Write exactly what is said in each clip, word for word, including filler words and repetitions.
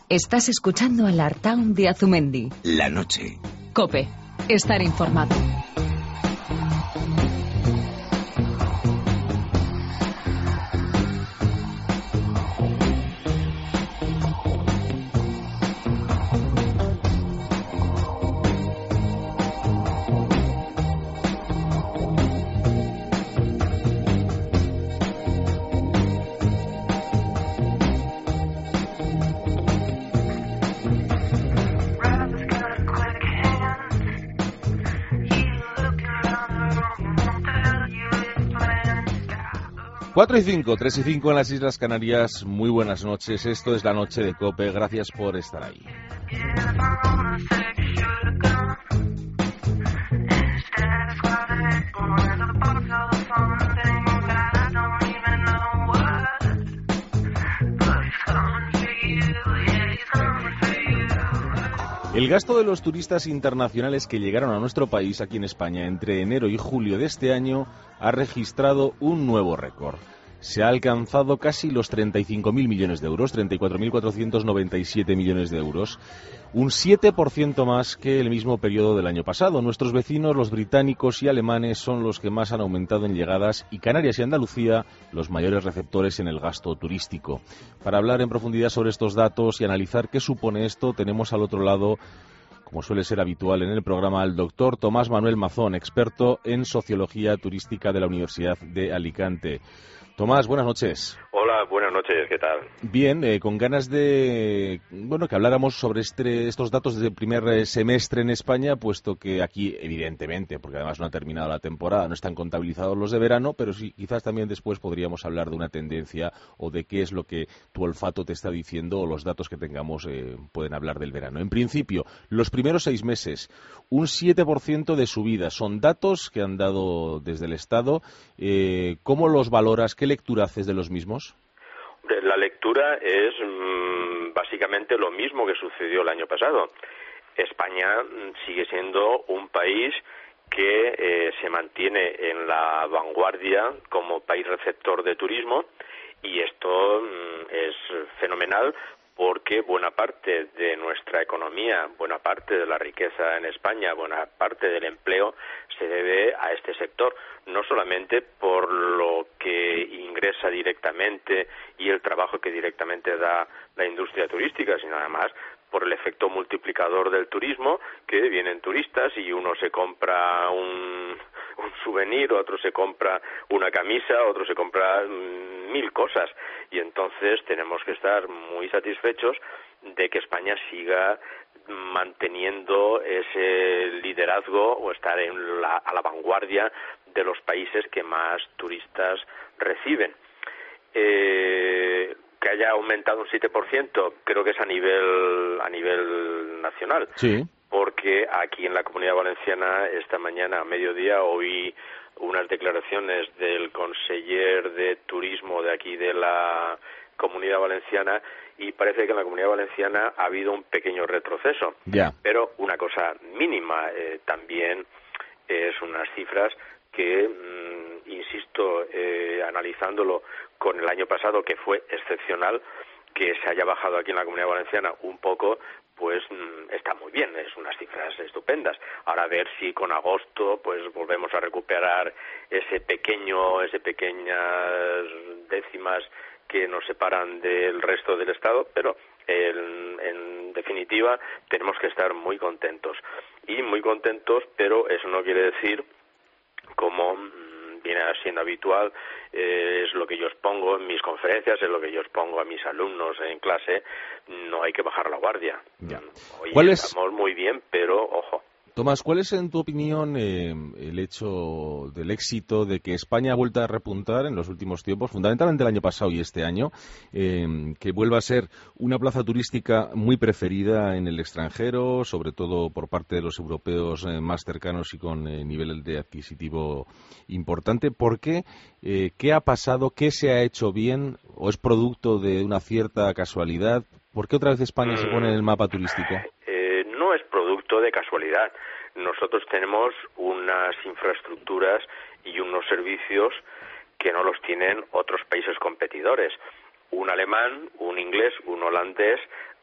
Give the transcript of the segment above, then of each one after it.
Estás escuchando a Lartaun de Azumendi. La noche. COPE. Estar informado. cuatro y cinco, tres y cinco en las Islas Canarias. Muy buenas noches. Esto es La Noche de COPE. Gracias por estar ahí. El gasto de los turistas internacionales que llegaron a nuestro país aquí en España entre enero y julio de este año ha registrado un nuevo récord. Se ha alcanzado casi los treinta y cinco mil millones de euros, treinta y cuatro mil cuatrocientos noventa y siete millones de euros, un siete por ciento más que el mismo periodo del año pasado. Nuestros vecinos, los británicos y alemanes, son los que más han aumentado en llegadas y Canarias y Andalucía los mayores receptores en el gasto turístico. Para hablar en profundidad sobre estos datos y analizar qué supone esto, tenemos al otro lado, como suele ser habitual en el programa, al doctor Tomás Manuel Mazón, experto en Sociología Turística de la Universidad de Alicante. Tomás, buenas noches. Hola, buenas noches, ¿qué tal? Bien, eh, con ganas de bueno que habláramos sobre este, estos datos del primer eh, semestre en España, puesto que aquí, evidentemente, porque además no ha terminado la temporada, no están contabilizados los de verano, pero sí, quizás también después podríamos hablar de una tendencia o de qué es lo que tu olfato te está diciendo o los datos que tengamos eh, pueden hablar del verano. En principio, los primeros seis meses, un siete por ciento de subida. Son datos que han dado desde el Estado. Eh, ¿Cómo los valoras? ¿Qué lectura haces de los mismos? La lectura es mmm, básicamente lo mismo que sucedió el año pasado. España sigue siendo un país que eh, se mantiene en la vanguardia como país receptor de turismo y esto mmm, es fenomenal porque buena parte de nuestra economía, buena parte de la riqueza en España, buena parte del empleo se debe a este sector, no solamente por lo que ingresa directamente y el trabajo que directamente da la industria turística, sino además por el efecto multiplicador del turismo, que vienen turistas y uno se compra un, un souvenir, otro se compra una camisa, otro se compra mmm, mil cosas. Y entonces tenemos que estar muy satisfechos de que España siga manteniendo ese liderazgo o estar en la, a la vanguardia de los países que más turistas reciben. Eh, que haya aumentado un siete por ciento, creo que es a nivel a nivel nacional. Sí. Porque aquí en la Comunidad Valenciana esta mañana a mediodía oí unas declaraciones del conseller de turismo de aquí de la Comunidad Valenciana y parece que en la Comunidad Valenciana ha habido un pequeño retroceso. Ya. Pero una cosa mínima, eh, también es unas cifras que, mmm, insisto, eh, analizándolo con el año pasado, que fue excepcional, que se haya bajado aquí en la Comunidad Valenciana un poco, pues mmm, está muy bien, es unas cifras estupendas. Ahora a ver si con agosto pues volvemos a recuperar ese pequeño, ese pequeñas décimas que nos separan del resto del Estado, pero en, en definitiva tenemos que estar muy contentos. Y muy contentos, pero eso no quiere decir, como viene siendo habitual, eh, es lo que yo expongo en mis conferencias, es lo que yo expongo a mis alumnos en clase, no hay que bajar la guardia. Ya. Hoy ¿Cuál estamos es... muy bien, pero ojo. Tomás, ¿cuál es, en tu opinión, eh, el hecho del éxito de que España ha vuelto a repuntar en los últimos tiempos, fundamentalmente el año pasado y este año, eh, que vuelva a ser una plaza turística muy preferida en el extranjero, sobre todo por parte de los europeos eh, más cercanos y con eh, nivel de adquisitivo importante? ¿Por qué? Eh, ¿Qué ha pasado? ¿Qué se ha hecho bien? ¿O es producto de una cierta casualidad? ¿Por qué otra vez España se pone en el mapa turístico? Eh, no es producto de casualidad. Nosotros tenemos unas infraestructuras y unos servicios que no los tienen otros países competidores. Un alemán, un inglés, un holandés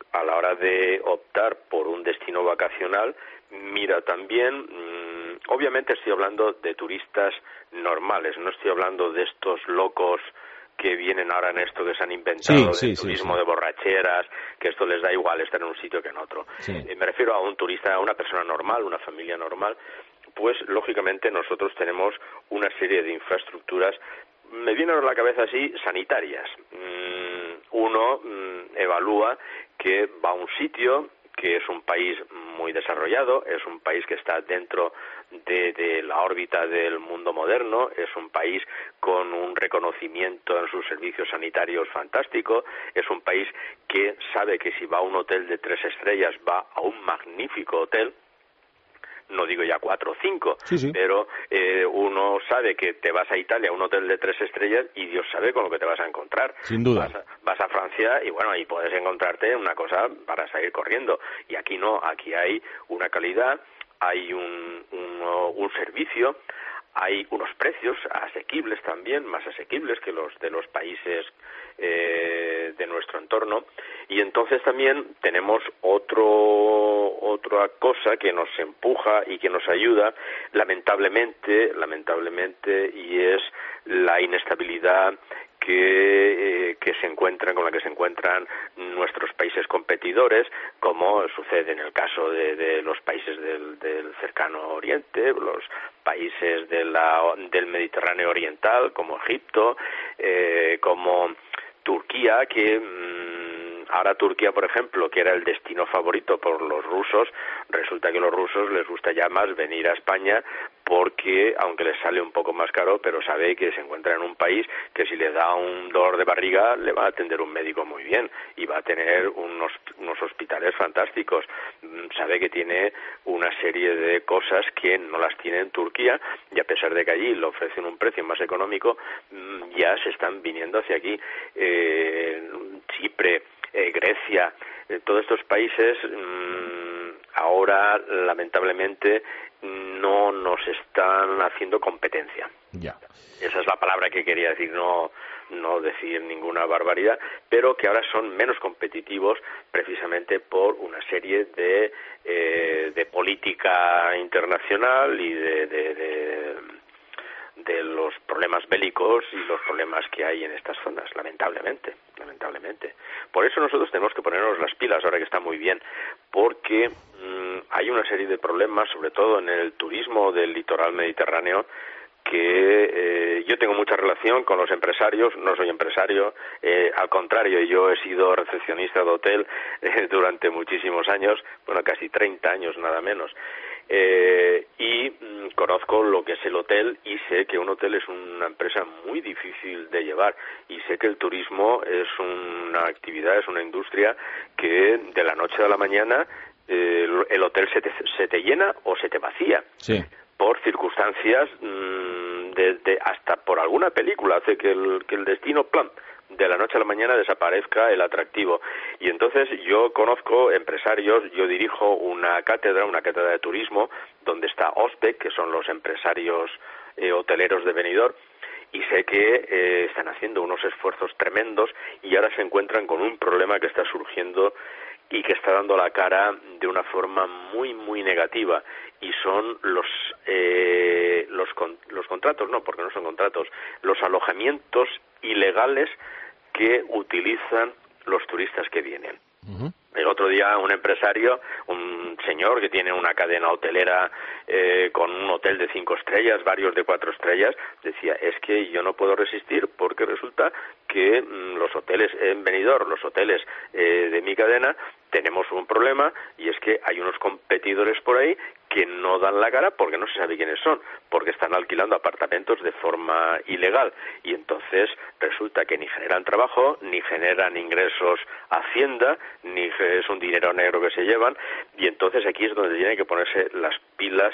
a la hora de optar por un destino vacacional, mira también, mmm, obviamente estoy hablando de turistas normales, no estoy hablando de estos locos que vienen ahora en esto que se han inventado, sí, de sí, turismo sí, sí. de borracheras, que esto les da igual estar en un sitio que en otro. Sí. Eh, me refiero a un turista, a una persona normal, una familia normal, pues lógicamente nosotros tenemos una serie de infraestructuras, me vienen a la cabeza así, sanitarias. Mm, uno mm, evalúa que va a un sitio que es un país muy desarrollado, es un país que está dentro de, de la órbita del mundo moderno, es un país con un reconocimiento en sus servicios sanitarios fantástico, es un país que sabe que si va a un hotel de tres estrellas va a un magnífico hotel, no digo ya cuatro o cinco, sí, sí. pero eh, uno sabe que te vas a Italia a un hotel de tres estrellas y Dios sabe con lo que te vas a encontrar. Sin duda. Vas a, vas a Francia y bueno, ahí puedes encontrarte una cosa para salir corriendo. Y aquí no, aquí hay una calidad, hay un, un, un servicio, hay unos precios asequibles también, más asequibles que los de los países eh, de nuestro entorno, y entonces también tenemos otro otra cosa que nos empuja y que nos ayuda, lamentablemente, lamentablemente, y es la inestabilidad que, eh, que se encuentran, con la que se encuentran nuestros países competidores, como sucede en el caso de, de los países del, del cercano Oriente, los países de la, del Mediterráneo Oriental, como Egipto, eh, como Turquía, que mmm, ahora Turquía, por ejemplo, que era el destino favorito por los rusos, resulta que a los rusos les gusta ya más venir a España porque, aunque les sale un poco más caro, pero sabe que se encuentra en un país que si le da un dolor de barriga le va a atender un médico muy bien y va a tener unos, unos hospitales fantásticos. Sabe que tiene una serie de cosas que no las tiene en Turquía y a pesar de que allí le ofrecen un precio más económico, ya se están viniendo hacia aquí. Eh, Chipre, eh, Grecia, eh, todos estos países mmm, ahora lamentablemente no nos están haciendo competencia. Ya. Esa es la palabra que quería decir, no no decir ninguna barbaridad, pero que ahora son menos competitivos precisamente por una serie de eh, de política internacional y de, de, de de los problemas bélicos y los problemas que hay en estas zonas, lamentablemente, lamentablemente. Por eso nosotros tenemos que ponernos las pilas ahora que está muy bien, porque mmm, hay una serie de problemas, sobre todo en el turismo del litoral mediterráneo, que eh, yo tengo mucha relación con los empresarios, no soy empresario, eh, al contrario, yo he sido recepcionista de hotel eh, durante muchísimos años, bueno, casi treinta años nada menos, eh, y mm, conozco lo que es el hotel y sé que un hotel es una empresa muy difícil de llevar y sé que el turismo es una actividad, es una industria que de la noche a la mañana eh, el hotel se te, se te llena o se te vacía. Sí. Por circunstancias mmm, de, de hasta por alguna película hace que el, que el destino plan de la noche a la mañana desaparezca el atractivo. Y entonces yo conozco empresarios, yo dirijo una cátedra, una cátedra de turismo, donde está OSPEC, que son los empresarios eh, hoteleros de Benidorm, y sé que eh, están haciendo unos esfuerzos tremendos y ahora se encuentran con un problema que está surgiendo y que está dando la cara de una forma muy, muy negativa, y son los eh, los, con, los contratos, no, porque no son contratos, los alojamientos ilegales que utilizan los turistas que vienen. Uh-huh. El otro día un empresario, un señor que tiene una cadena hotelera eh, con un hotel de cinco estrellas, varios de cuatro estrellas, decía, es que yo no puedo resistir porque resulta que mmm, los hoteles en Benidorm, los hoteles eh, de mi cadena, tenemos un problema y es que hay unos competidores por ahí que no dan la cara porque no se sabe quiénes son, porque están alquilando apartamentos de forma ilegal y entonces resulta que ni generan trabajo, ni generan ingresos a Hacienda, ni es un dinero negro que se llevan, y entonces aquí es donde tienen que ponerse las pilas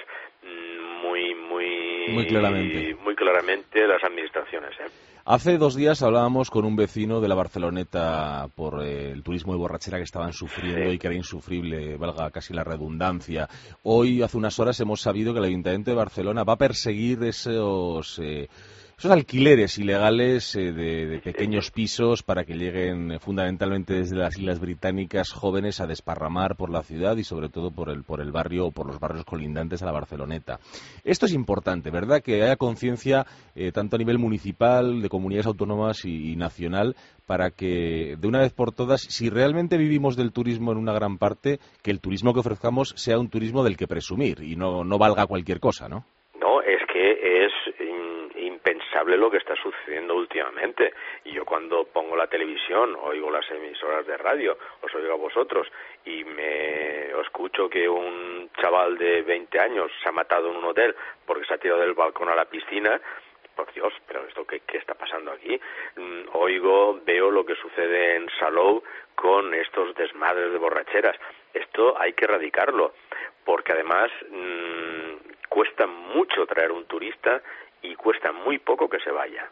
muy muy muy claramente, muy claramente las administraciones, ¿eh? Hace dos días hablábamos con un vecino de la Barceloneta por eh, el turismo de borrachera que estaban sufriendo sí. y que era insufrible, valga casi la redundancia. Hoy, hace unas horas, hemos sabido que el Ayuntamiento de Barcelona va a perseguir esos... Eh, esos alquileres ilegales eh, de, de pequeños pisos para que lleguen eh, fundamentalmente desde las Islas Británicas jóvenes a desparramar por la ciudad y sobre todo por el, por el barrio o por los barrios colindantes a la Barceloneta. Esto es importante, ¿verdad? Que haya conciencia eh, tanto a nivel municipal, de comunidades autónomas y, y nacional, para que de una vez por todas, si realmente vivimos del turismo en una gran parte, que el turismo que ofrezcamos sea un turismo del que presumir y no, no valga cualquier cosa, ¿no? No, es que es impensable lo que está sucediendo últimamente. Y yo cuando pongo la televisión, oigo las emisoras de radio, os oigo a vosotros, y me escucho que un chaval de veinte años se ha matado en un hotel porque se ha tirado del balcón a la piscina. Por Dios, pero esto qué, qué está pasando aquí. Mm, oigo, veo lo que sucede en Salou con estos desmadres de borracheras. Esto hay que erradicarlo, porque además mmm, cuesta mucho traer un turista y cuesta muy poco que se vaya.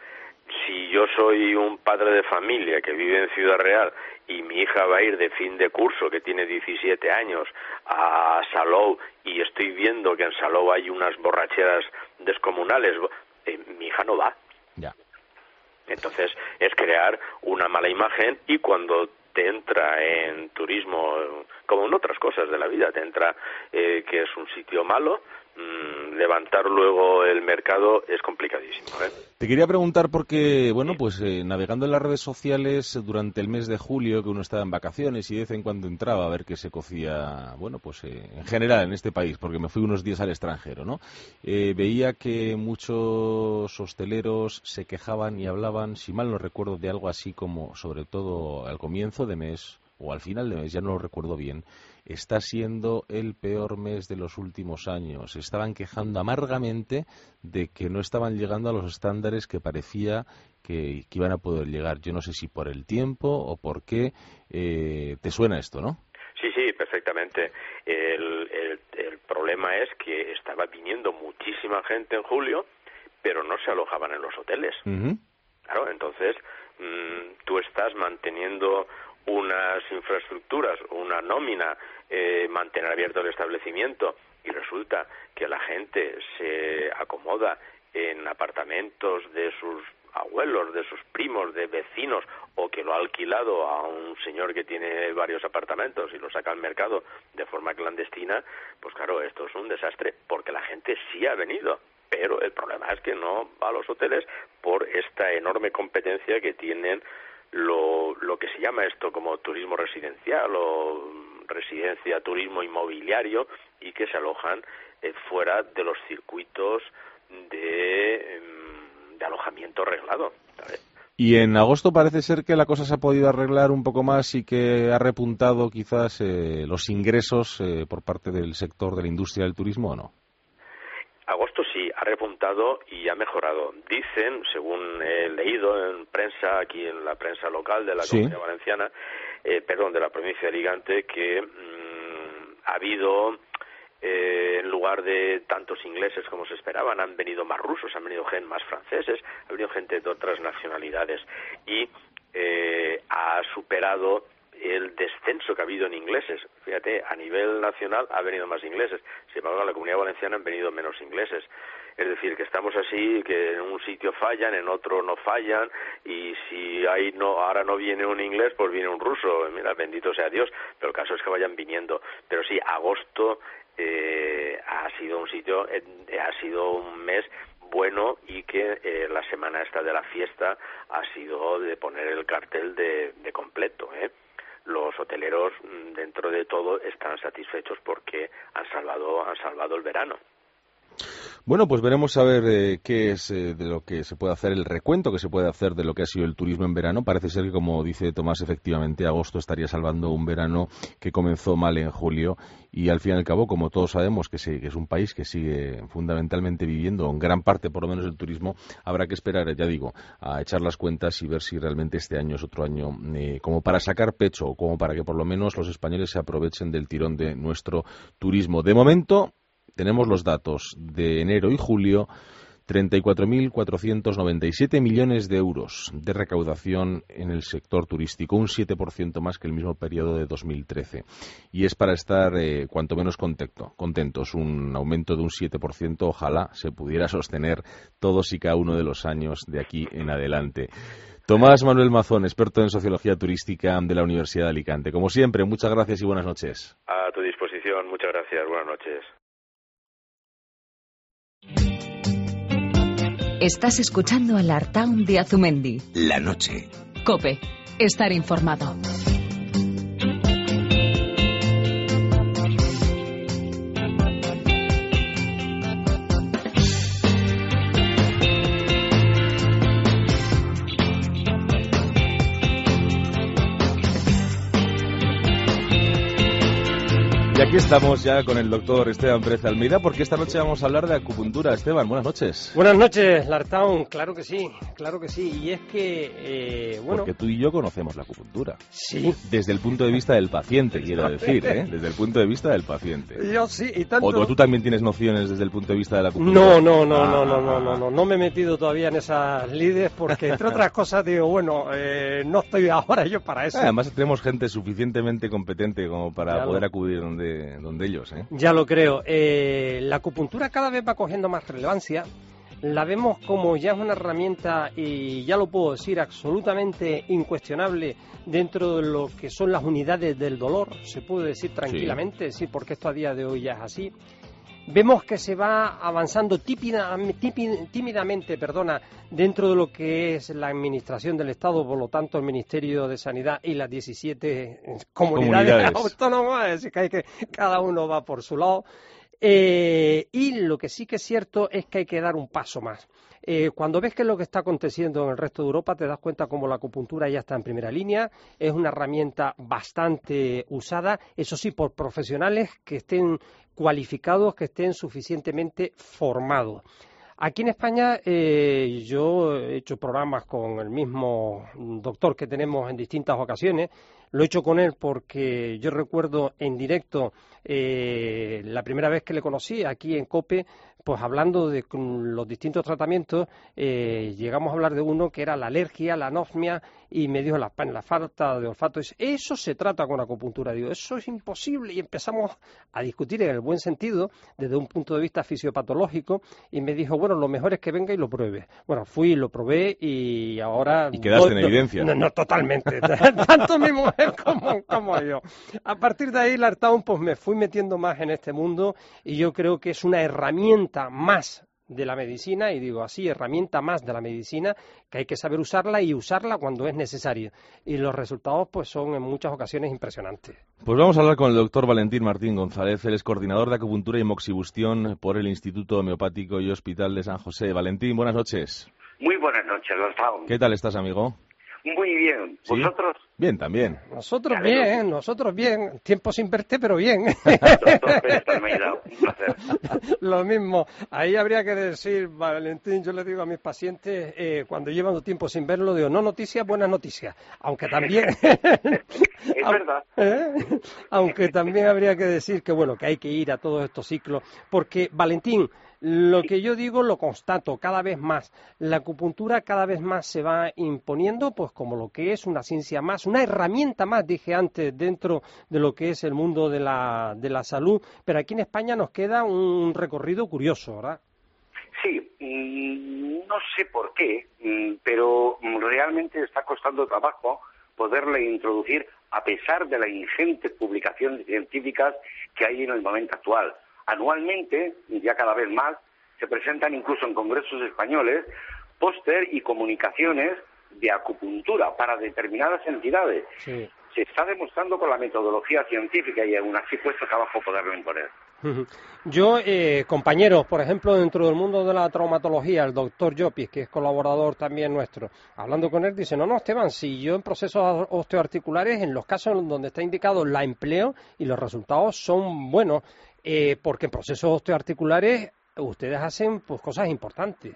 Si yo soy un padre de familia que vive en Ciudad Real y mi hija va a ir de fin de curso, que tiene diecisiete años, a Salou, y estoy viendo que en Salou hay unas borracheras descomunales, eh, mi hija no va. Ya. Entonces es crear una mala imagen, y cuando te entra en turismo, como en otras cosas de la vida, te entra eh, que es un sitio malo, mmm, levantar luego el mercado es complicadísimo, ¿eh? Te quería preguntar porque, bueno, pues eh, navegando en las redes sociales durante el mes de julio, que uno estaba en vacaciones y de vez en cuando entraba a ver qué se cocía, bueno, pues eh, en general en este país, porque me fui unos días al extranjero, ¿no? Eh, veía que muchos hosteleros se quejaban y hablaban, si mal no recuerdo, de algo así como, sobre todo al comienzo de mes o al final de mes, ya no lo recuerdo bien, está siendo el peor mes de los últimos años. Estaban quejando amargamente de que no estaban llegando a los estándares que parecía que, que iban a poder llegar. Yo no sé si por el tiempo o por qué. Eh, ¿te suena esto, no? Sí, sí, perfectamente. El, el, el problema es que estaba viniendo muchísima gente en julio, pero no se alojaban en los hoteles. Uh-huh. Claro, entonces mmm, tú estás manteniendo unas infraestructuras, una nómina, eh, mantener abierto el establecimiento, y resulta que la gente se acomoda en apartamentos de sus abuelos, de sus primos, de vecinos, o que lo ha alquilado a un señor que tiene varios apartamentos y lo saca al mercado de forma clandestina. Pues claro, esto es un desastre, porque la gente sí ha venido, pero el problema es que no va a los hoteles por esta enorme competencia que tienen Lo, lo que se llama esto como turismo residencial o residencia, turismo inmobiliario, y que se alojan eh, fuera de los circuitos de, de alojamiento reglado, ¿sabes? Y en agosto parece ser que la cosa se ha podido arreglar un poco más y que ha repuntado quizás eh, los ingresos eh, por parte del sector de la industria del turismo, ¿o no? Agosto sí, ha repuntado y ha mejorado. Dicen, según he leído en prensa, aquí en la prensa local de la sí. Comunidad Valenciana, eh, perdón, de la provincia de Alicante, que mmm, ha habido, eh, en lugar de tantos ingleses como se esperaban, han venido más rusos, han venido gente más franceses, ha venido gente de otras nacionalidades, y eh, ha superado el descenso que ha habido en ingleses. Fíjate, a nivel nacional ha venido más ingleses, sin embargo en la Comunidad Valenciana han venido menos ingleses. Es decir, que estamos así, que en un sitio fallan, en otro no fallan, y si hay no ahora no viene un inglés, pues viene un ruso. Mira, bendito sea Dios, pero el caso es que vayan viniendo. Pero sí, agosto eh, ha sido un sitio, eh, ha sido un mes bueno, y que eh, la semana esta de la fiesta ha sido de poner el cartel de, de completo, ¿eh? Los hoteleros, dentro de todo, están satisfechos porque han salvado han salvado el verano. Bueno, pues veremos a ver eh, qué es eh, de lo que se puede hacer, el recuento que se puede hacer de lo que ha sido el turismo en verano. Parece ser que, como dice Tomás, efectivamente agosto estaría salvando un verano que comenzó mal en julio, y al fin y al cabo, como todos sabemos que, sí, que es un país que sigue fundamentalmente viviendo en gran parte por lo menos el turismo, habrá que esperar, ya digo, a echar las cuentas y ver si realmente este año es otro año eh, como para sacar pecho, o como para que por lo menos los españoles se aprovechen del tirón de nuestro turismo. De momento tenemos los datos de enero y julio treinta y cuatro mil cuatrocientos noventa y siete millones de euros de recaudación en el sector turístico, un siete por ciento más que el mismo periodo de dos mil trece. Y es para estar eh, cuanto menos contento, contentos. Un aumento de un siete por ciento, ojalá se pudiera sostener todos y cada uno de los años de aquí en adelante. Tomás Manuel Mazón, experto en sociología turística de la Universidad de Alicante. Como siempre, muchas gracias y buenas noches. A tu disposición, muchas gracias, buenas noches. Estás escuchando al Artaun de Azumendi. La noche. COPE. Estar informado. Y aquí estamos ya con el doctor Esteban Pérez Almeida, porque esta noche vamos a hablar de acupuntura. Esteban, buenas noches. Buenas noches, Lartaun. Claro que sí, claro que sí. Y es que, eh, bueno... Porque tú y yo conocemos la acupuntura. Sí. Desde el punto de vista del paciente, quiero decir, ¿eh? Desde el punto de vista del paciente. Yo sí, y tanto... ¿O tú también tienes nociones desde el punto de vista de la acupuntura? No, no, no, ah, no, no, no, no, no. No me he metido todavía en esas lides porque, entre otras cosas, digo, bueno, eh, no estoy ahora yo para eso. Además, tenemos gente suficientemente competente como para Ya poder lo... acudir donde, donde ellos. ¿Eh? Ya lo creo. Eh, la acupuntura cada vez va cogiendo más relevancia. La vemos como ya es una herramienta, y ya lo puedo decir, absolutamente incuestionable dentro de lo que son las unidades del dolor. Se puede decir tranquilamente, sí, sí, porque esto a día de hoy ya es así. Vemos que se va avanzando típida, típid, tímidamente perdona, dentro de lo que es la administración del Estado, por lo tanto el Ministerio de Sanidad y las diecisiete comunidades, comunidades. autónomas, es que, hay que cada uno va por su lado. Eh, y lo que sí que es cierto es que hay que dar un paso más. Eh, cuando ves qué es lo que está aconteciendo en el resto de Europa, te das cuenta como la acupuntura ya está en primera línea, es una herramienta bastante usada, eso sí, por profesionales que estén cualificados, que estén suficientemente formados. Aquí en España eh, yo he hecho programas con el mismo doctor que tenemos en distintas ocasiones. Lo he hecho con él porque yo recuerdo en directo eh, la primera vez que le conocí aquí en COPE, pues hablando de los distintos tratamientos, eh, llegamos a hablar de uno que era la alergia, la anosmia, y me dijo la, la falta de olfato. Eso se trata con acupuntura. Digo, eso es imposible. Y empezamos a discutir en el buen sentido, desde un punto de vista fisiopatológico, y me dijo, bueno, lo mejor es que venga y lo pruebe. Bueno, fui, lo probé y ahora... Y quedaste no, en evidencia. No, no, totalmente. Tanto mi mujer como, como yo. A partir de ahí, Lartaun, pues me fui metiendo más en este mundo, y yo creo que es una herramienta más de la medicina, y digo así, herramienta más de la medicina, que hay que saber usarla y usarla cuando es necesario. Y los resultados pues son en muchas ocasiones impresionantes. Pues vamos a hablar con el doctor Valentín Martín González, él es coordinador de acupuntura y moxibustión por el Instituto Homeopático y Hospital de San José. Valentín, buenas noches. Muy buenas noches, Gonzalo. ¿Qué tal estás, amigo? Muy bien. ¿Vosotros? ¿Sí? Bien, también. Nosotros bien, nosotros bien. Tiempo sin verte, pero bien. Doctor Pérez Almeida, un placer. Lo mismo. Ahí habría que decir, Valentín, yo le digo a mis pacientes, eh, cuando llevan tiempo sin verlo, digo, no noticias, buenas noticias. Aunque también... Es verdad. ¿Eh? Aunque también habría que decir que, bueno, que hay que ir a todos estos ciclos. Porque, Valentín, lo que yo digo lo constato cada vez más. La acupuntura cada vez más se va imponiendo, pues como lo que es una ciencia más, una herramienta más, dije antes, dentro de lo que es el mundo de la, de la salud. Pero aquí en España nos queda un recorrido curioso, ¿verdad? Sí, no sé por qué, pero realmente está costando trabajo poderle introducir a pesar de las ingentes publicaciones científicas que hay en el momento actual. Anualmente, ya cada vez más, se presentan incluso en congresos españoles póster y comunicaciones de acupuntura para determinadas entidades. Sí. Se está demostrando con la metodología científica y aún así cuesta trabajo poderlo imponer. Yo, eh, compañeros, por ejemplo, dentro del mundo de la traumatología, el doctor Llopis, que es colaborador también nuestro, hablando con él, dice, no, no, Esteban, si yo en procesos osteoarticulares, en los casos donde está indicado la empleo y los resultados son buenos, eh, porque en procesos osteoarticulares ustedes hacen pues cosas importantes.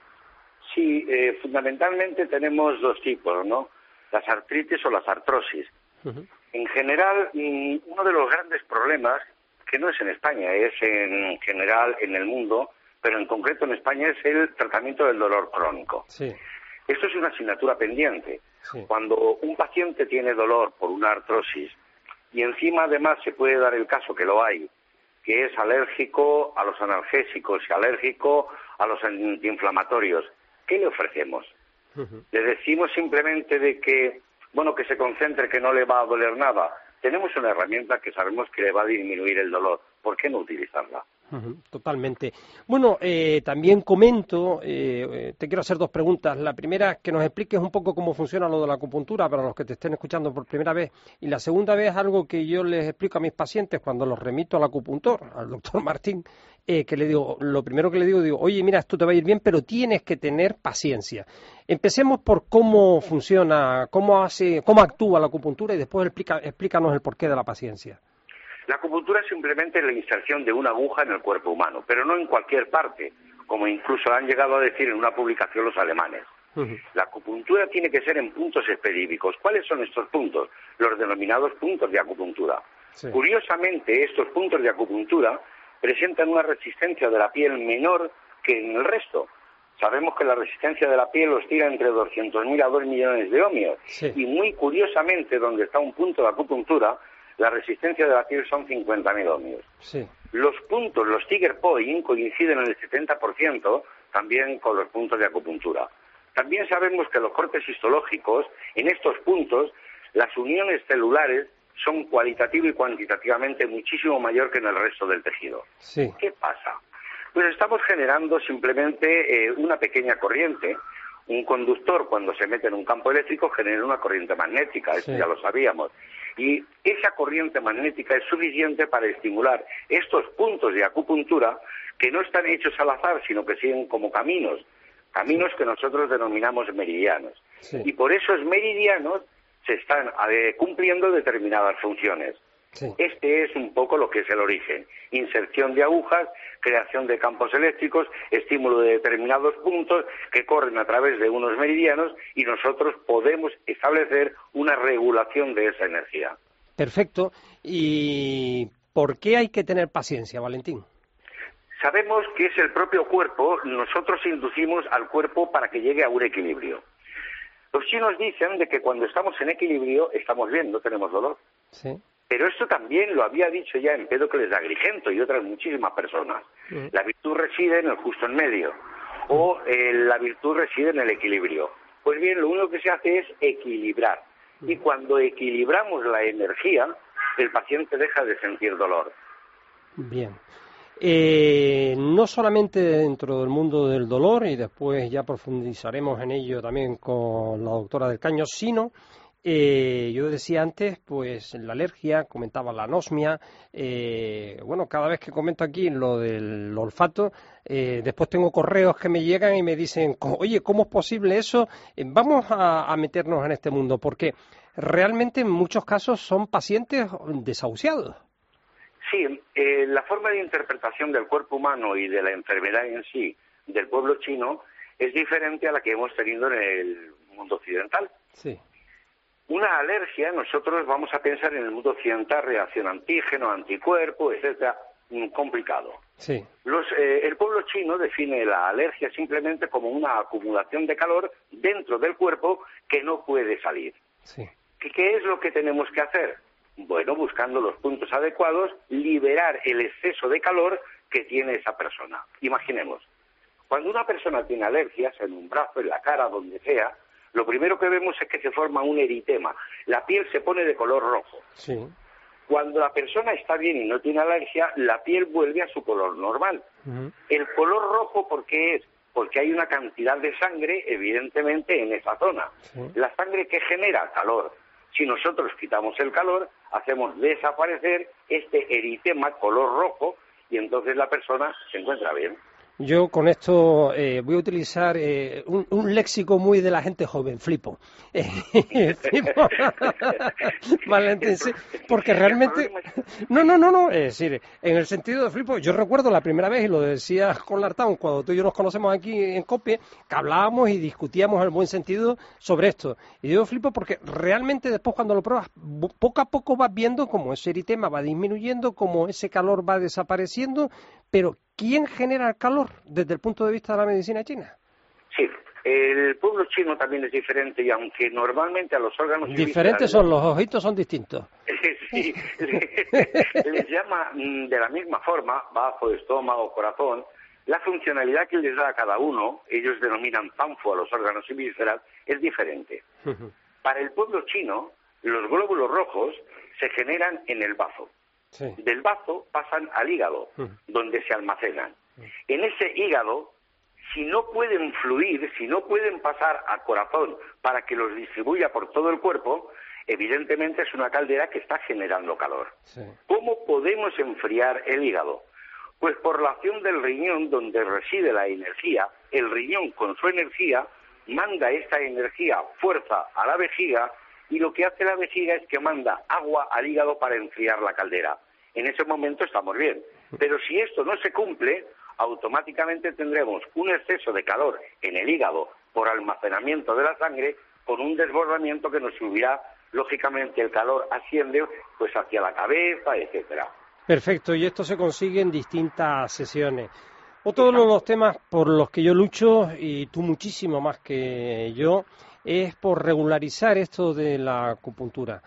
Sí, eh, fundamentalmente tenemos dos tipos, ¿no? Las artritis o las artrosis. Uh-huh. En general, uno de los grandes problemas, que no es en España, es en general en el mundo, pero en concreto en España es el tratamiento del dolor crónico. Sí. Esto es una asignatura pendiente. Sí. Cuando un paciente tiene dolor por una artrosis y encima además se puede dar el caso que lo hay, que es alérgico a los analgésicos y alérgico a los antiinflamatorios, ¿qué le ofrecemos? Uh-huh. Le decimos simplemente de que, bueno, que se concentre, que no le va a doler nada. Tenemos una herramienta que sabemos que le va a disminuir el dolor. ¿Por qué no utilizarla? Uh-huh, totalmente. Bueno, eh, también comento, eh, te quiero hacer dos preguntas. La primera, que nos expliques un poco cómo funciona lo de la acupuntura para los que te estén escuchando por primera vez. Y la segunda vez, algo que yo les explico a mis pacientes cuando los remito al acupuntor, al doctor Martín, eh, que le digo, lo primero que le digo, digo, oye, mira, esto te va a ir bien, pero tienes que tener paciencia. Empecemos por cómo funciona, cómo hace, cómo actúa la acupuntura y después explica, explícanos el porqué de la paciencia. La acupuntura es simplemente la inserción de una aguja en el cuerpo humano, pero no en cualquier parte, como incluso han llegado a decir en una publicación los alemanes. Uh-huh. La acupuntura tiene que ser en puntos específicos. ¿Cuáles son estos puntos? Los denominados puntos de acupuntura. Sí. Curiosamente, estos puntos de acupuntura presentan una resistencia de la piel menor que en el resto. Sabemos que la resistencia de la piel oscila entre doscientos mil a dos millones de ohmios. Sí. Y muy curiosamente, donde está un punto de acupuntura, la resistencia de la piel son cincuenta mil ohmios. Sí. Los puntos, los trigger point, coinciden en el setenta por ciento también con los puntos de acupuntura. También sabemos que los cortes histológicos, en estos puntos, las uniones celulares son cualitativa y cuantitativamente muchísimo mayor que en el resto del tejido. Sí. ¿Qué pasa? Pues estamos generando simplemente eh, una pequeña corriente. Un conductor, cuando se mete en un campo eléctrico, genera una corriente magnética, eso sí. Ya lo sabíamos. Y esa corriente magnética es suficiente para estimular estos puntos de acupuntura que no están hechos al azar, sino que siguen como caminos, caminos que nosotros denominamos meridianos. Sí. Y por esos meridianos se están eh, cumpliendo determinadas funciones. Sí. Este es un poco lo que es el origen. Inserción de agujas, creación de campos eléctricos, estímulo de determinados puntos que corren a través de unos meridianos y nosotros podemos establecer una regulación de esa energía. Perfecto. ¿Y por qué hay que tener paciencia, Valentín? Sabemos que es el propio cuerpo, nosotros inducimos al cuerpo para que llegue a un equilibrio. Los chinos dicen de que cuando estamos en equilibrio estamos bien, no tenemos dolor. Sí. Pero esto también lo había dicho ya Empédocles de Agrigento y otras muchísimas personas. Uh-huh. La virtud reside en el justo en medio, o eh, la virtud reside en el equilibrio. Pues bien, lo único que se hace es equilibrar. Uh-huh. Y cuando equilibramos la energía, el paciente deja de sentir dolor. Bien. Eh, no solamente dentro del mundo del dolor, y después ya profundizaremos en ello también con la doctora del Caño, sino... Eh, yo decía antes, pues la alergia, comentaba la anosmia, eh, bueno, cada vez que comento aquí lo del olfato, eh, después tengo correos que me llegan y me dicen, oye, ¿cómo es posible eso? Eh, vamos a, a meternos en este mundo, porque realmente en muchos casos son pacientes desahuciados. Sí, eh, la forma de interpretación del cuerpo humano y de la enfermedad en sí del pueblo chino es diferente a la que hemos tenido en el mundo occidental. Sí. Una alergia, nosotros vamos a pensar en el mundo occidental, reacción antígeno, anticuerpo, etcétera, complicado. Sí. Los, eh, el pueblo chino define la alergia simplemente como una acumulación de calor dentro del cuerpo que no puede salir. Sí. ¿Qué, qué es lo que tenemos que hacer? Bueno, buscando los puntos adecuados, liberar el exceso de calor que tiene esa persona. Imaginemos, cuando una persona tiene alergias en un brazo, en la cara, donde sea, lo primero que vemos es que se forma un eritema. La piel se pone de color rojo. Sí. Cuando la persona está bien y no tiene alergia, la piel vuelve a su color normal. Uh-huh. El color rojo, ¿por qué es? Porque hay una cantidad de sangre, evidentemente, en esa zona. Sí. La sangre que genera calor. Si nosotros quitamos el calor, hacemos desaparecer este eritema color rojo y entonces la persona se encuentra bien. Yo con esto eh, voy a utilizar eh, un, un léxico muy de la gente joven, flipo. flipo. Valentín, sí, porque realmente... No, no, no, no, es decir, en el sentido de flipo, yo recuerdo la primera vez, y lo decía con Lartown, cuando tú y yo nos conocemos aquí en COPE, que hablábamos y discutíamos en el buen sentido sobre esto. Y yo flipo porque realmente después cuando lo pruebas, poco a poco vas viendo cómo ese eritema va disminuyendo, cómo ese calor va desapareciendo, Pero, ¿quién genera el calor desde el punto de vista de la medicina china? Sí, el pueblo chino también es diferente y aunque normalmente a los órganos... Diferentes son, los ojitos son distintos. Sí, les llama de la misma forma, bajo, estómago, corazón, la funcionalidad que les da a cada uno, ellos denominan panfu a los órganos y vísceras, es diferente. Uh-huh. Para el pueblo chino, los glóbulos rojos se generan en el bazo. Sí. Del bazo pasan al hígado, uh-huh. donde se almacenan. Uh-huh. En ese hígado, si no pueden fluir, si no pueden pasar al corazón para que los distribuya por todo el cuerpo, evidentemente es una caldera que está generando calor. Sí. ¿Cómo podemos enfriar el hígado? Pues por la acción del riñón donde reside la energía. El riñón con su energía manda esta energía, fuerza a la vejiga, y lo que hace la vejiga es que manda agua al hígado para enfriar la caldera. En ese momento estamos bien. Pero si esto no se cumple, automáticamente tendremos un exceso de calor en el hígado por almacenamiento de la sangre, con un desbordamiento que nos subirá, lógicamente el calor asciende pues hacia la cabeza, etcétera. Perfecto, y esto se consigue en distintas sesiones. Otro de los temas por los que yo lucho, y tú muchísimo más que yo, es por regularizar esto de la acupuntura.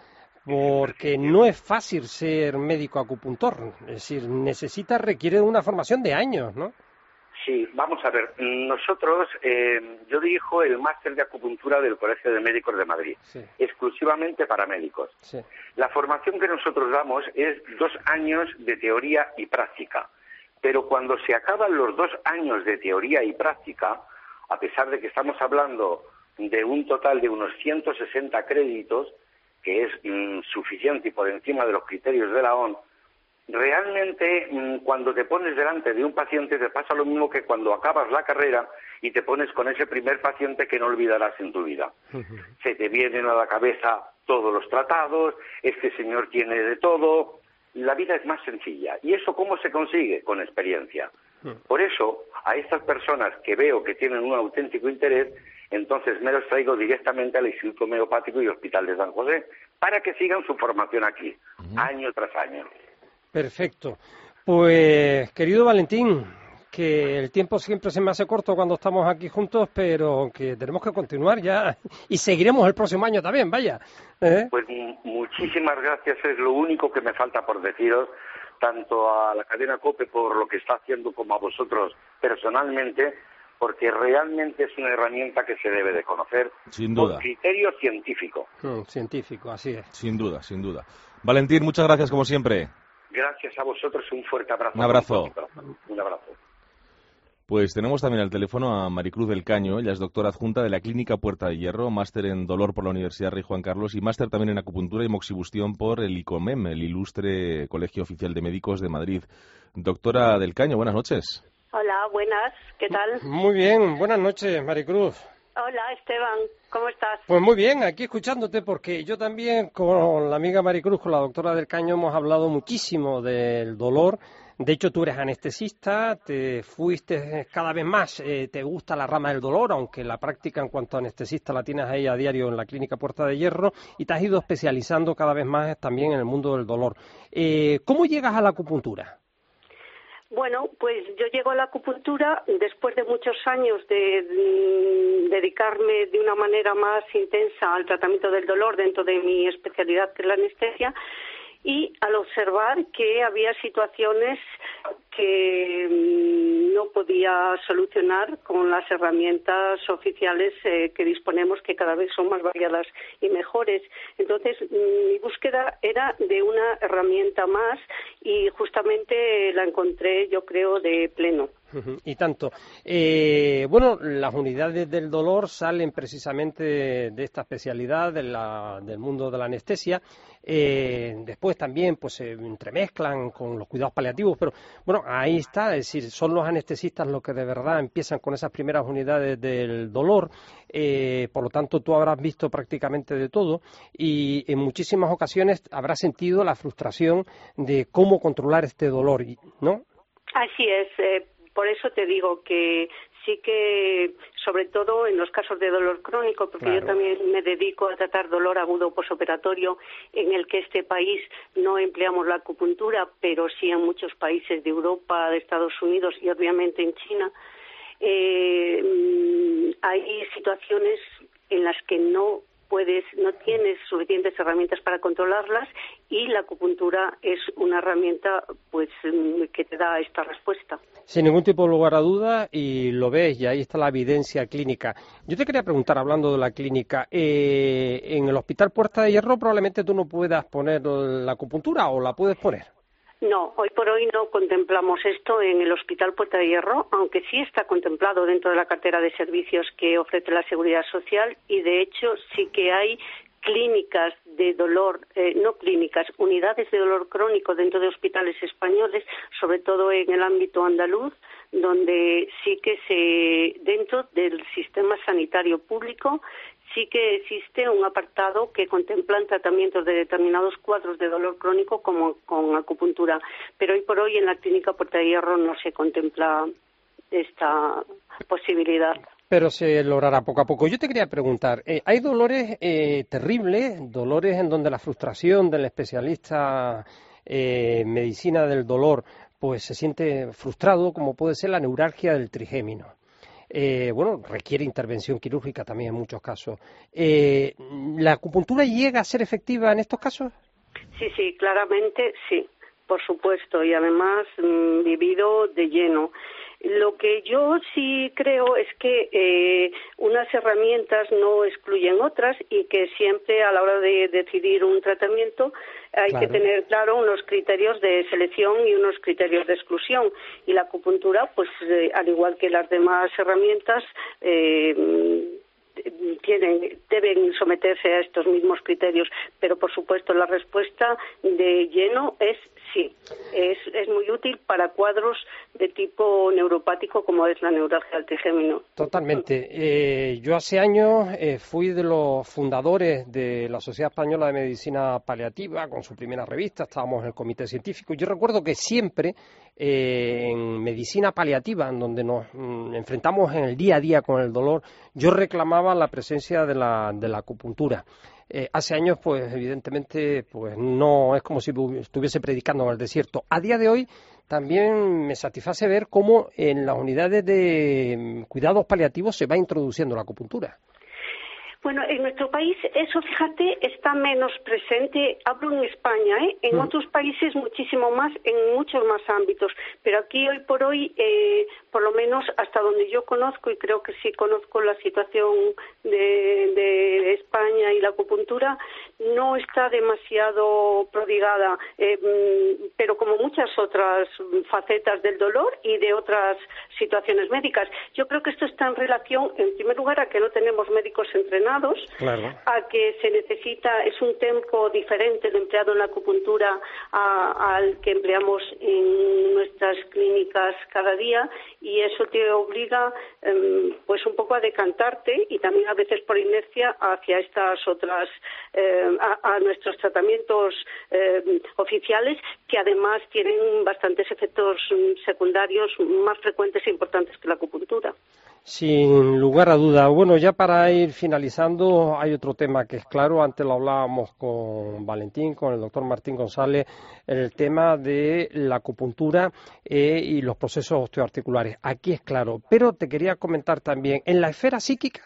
Porque no es fácil ser médico acupuntor, es decir, necesita, requiere una formación de años, ¿no? Sí, vamos a ver, nosotros, eh, yo dirijo el máster de acupuntura del Colegio de Médicos de Madrid, sí. exclusivamente para médicos. Sí. La formación que nosotros damos es dos años de teoría y práctica, pero cuando se acaban los dos años de teoría y práctica, a pesar de que estamos hablando de un total de unos ciento sesenta créditos, que es mm, suficiente y por encima de los criterios de la O M, realmente mm, cuando te pones delante de un paciente te pasa lo mismo que cuando acabas la carrera y te pones con ese primer paciente que no olvidarás en tu vida. Uh-huh. Se te vienen a la cabeza todos los tratados, este señor tiene de todo, la vida es más sencilla. ¿Y eso cómo se consigue? Con experiencia. Uh-huh. Por eso, a estas personas que veo que tienen un auténtico interés, entonces me los traigo directamente al Instituto Homeopático y Hospital de San José para que sigan su formación aquí, uh-huh. año tras año. Perfecto. Pues, querido Valentín, que el tiempo siempre se me hace corto cuando estamos aquí juntos, pero que tenemos que continuar ya y seguiremos el próximo año también, vaya. ¿Eh? Pues muchísimas gracias, es lo único que me falta por deciros, tanto a la cadena COPE por lo que está haciendo como a vosotros personalmente, porque realmente es una herramienta que se debe de conocer sin duda. Con criterio científico. Mm, científico, así es. Sin duda, sin duda. Valentín, muchas gracias como siempre. Gracias a vosotros, un fuerte abrazo. Un abrazo. Un abrazo. Pues tenemos también al teléfono a Maricruz del Caño, ella es doctora adjunta de la Clínica Puerta de Hierro, máster en dolor por la Universidad Rey Juan Carlos y máster también en acupuntura y moxibustión por el ICOMEM, el ilustre Colegio Oficial de Médicos de Madrid. Doctora del Caño, buenas noches. Hola, buenas, ¿qué tal? Muy bien, buenas noches, Maricruz. Hola, Esteban, ¿cómo estás? Pues muy bien, aquí escuchándote, porque yo también con la amiga Maricruz, con la doctora del Caño, hemos hablado muchísimo del dolor. De hecho, tú eres anestesista, te fuiste cada vez más, eh, te gusta la rama del dolor, aunque la práctica en cuanto a anestesista la tienes ahí a diario en la Clínica Puerta de Hierro, y te has ido especializando cada vez más también en el mundo del dolor. Eh, ¿Cómo llegas a la acupuntura? Bueno, pues yo llego a la acupuntura después de muchos años de, de dedicarme de una manera más intensa al tratamiento del dolor dentro de mi especialidad, que es la anestesia, y al observar que había situaciones que no podía solucionar con las herramientas oficiales eh, que disponemos, que cada vez son más variadas y mejores. Entonces, mi búsqueda era de una herramienta más y justamente la encontré, yo creo, de pleno. Y tanto. Eh, bueno, las unidades del dolor salen precisamente de esta especialidad de la, del mundo de la anestesia. Eh, después también pues se entremezclan con los cuidados paliativos, pero bueno, ahí está, es decir, son los anestesistas los que de verdad empiezan con esas primeras unidades del dolor. Eh, por lo tanto, tú habrás visto prácticamente de todo y en muchísimas ocasiones habrás sentido la frustración de cómo controlar este dolor, ¿no? Así es. Eh... Por eso te digo que sí que, sobre todo en los casos de dolor crónico, porque claro, yo también me dedico a tratar dolor agudo posoperatorio, en el que este país no empleamos la acupuntura, pero sí en muchos países de Europa, de Estados Unidos y obviamente en China. Eh, hay situaciones en las que no puedes, no tienes suficientes herramientas para controlarlas, y la acupuntura es una herramienta pues que te da esta respuesta. Sin ningún tipo de lugar a duda, y lo ves, y ahí está la evidencia clínica. Yo te quería preguntar, hablando de la clínica, eh, en el Hospital Puerta de Hierro probablemente tú no puedas poner la acupuntura, ¿o la puedes poner? No, hoy por hoy no contemplamos esto en el Hospital Puerta de Hierro, aunque sí está contemplado dentro de la cartera de servicios que ofrece la Seguridad Social, y de hecho sí que hay clínicas de dolor, eh, no clínicas, unidades de dolor crónico dentro de hospitales españoles, sobre todo en el ámbito andaluz, donde sí que se, dentro del sistema sanitario público, sí que existe un apartado que contempla tratamientos de determinados cuadros de dolor crónico como con acupuntura, pero hoy por hoy en la clínica Puerta de Hierro no se contempla esta posibilidad. Pero se logrará poco a poco. Yo te quería preguntar, eh, hay dolores eh, terribles, dolores en donde la frustración del especialista eh, en medicina del dolor pues se siente frustrado, como puede ser la neuralgia del trigémino. Eh, bueno, requiere intervención quirúrgica también en muchos casos. Eh, ¿La acupuntura llega a ser efectiva en estos casos? Sí, sí, claramente sí, por supuesto, y además mmm, vivido de lleno. Lo que yo sí creo es que eh, unas herramientas no excluyen otras, y que siempre a la hora de decidir un tratamiento hay claro. que tener claro unos criterios de selección y unos criterios de exclusión. Y la acupuntura, pues eh, al igual que las demás herramientas, eh, tienen, deben someterse a estos mismos criterios, pero por supuesto la respuesta de lleno es sí, es, es muy útil para cuadros de tipo neuropático como es la neuralgia del trigémino. Totalmente. Eh, yo hace años eh, fui de los fundadores de la Sociedad Española de Medicina Paliativa, con su primera revista, estábamos en el comité científico. Yo recuerdo que siempre eh, en medicina paliativa, en donde nos mm, enfrentamos en el día a día con el dolor, yo reclamaba la presencia de la, de la acupuntura. Eh, hace años, pues evidentemente, pues no es como si estuviese predicando en el desierto. A día de hoy también me satisface ver cómo en las unidades de cuidados paliativos se va introduciendo la acupuntura. Bueno, en nuestro país eso, fíjate, está menos presente. Hablo en España, ¿eh? En mm. otros países muchísimo más, en muchos más ámbitos. Pero aquí hoy por hoy, eh, por lo menos hasta donde yo conozco, y creo que sí conozco la situación de, de España y la acupuntura, no está demasiado prodigada. Eh, pero como muchas otras facetas del dolor y de otras situaciones médicas. Yo creo que esto está en relación, en primer lugar, a que no tenemos médicos entrenados, claro. a que se necesita, es un tiempo diferente de empleado en la acupuntura a, al que empleamos en nuestras clínicas cada día, y eso te obliga eh, pues un poco a decantarte, y también a veces por inercia, hacia estas otras, eh, a, a nuestros tratamientos eh, oficiales, que además tienen bastantes efectos secundarios más frecuentes e importantes que la acupuntura. Sin lugar a duda. Bueno, ya para ir finalizando, hay otro tema que es claro. Antes lo hablábamos con Valentín, con el doctor Martín González, el tema de la acupuntura eh, y los procesos osteoarticulares. Aquí es claro. Pero te quería comentar también, en la esfera psíquica,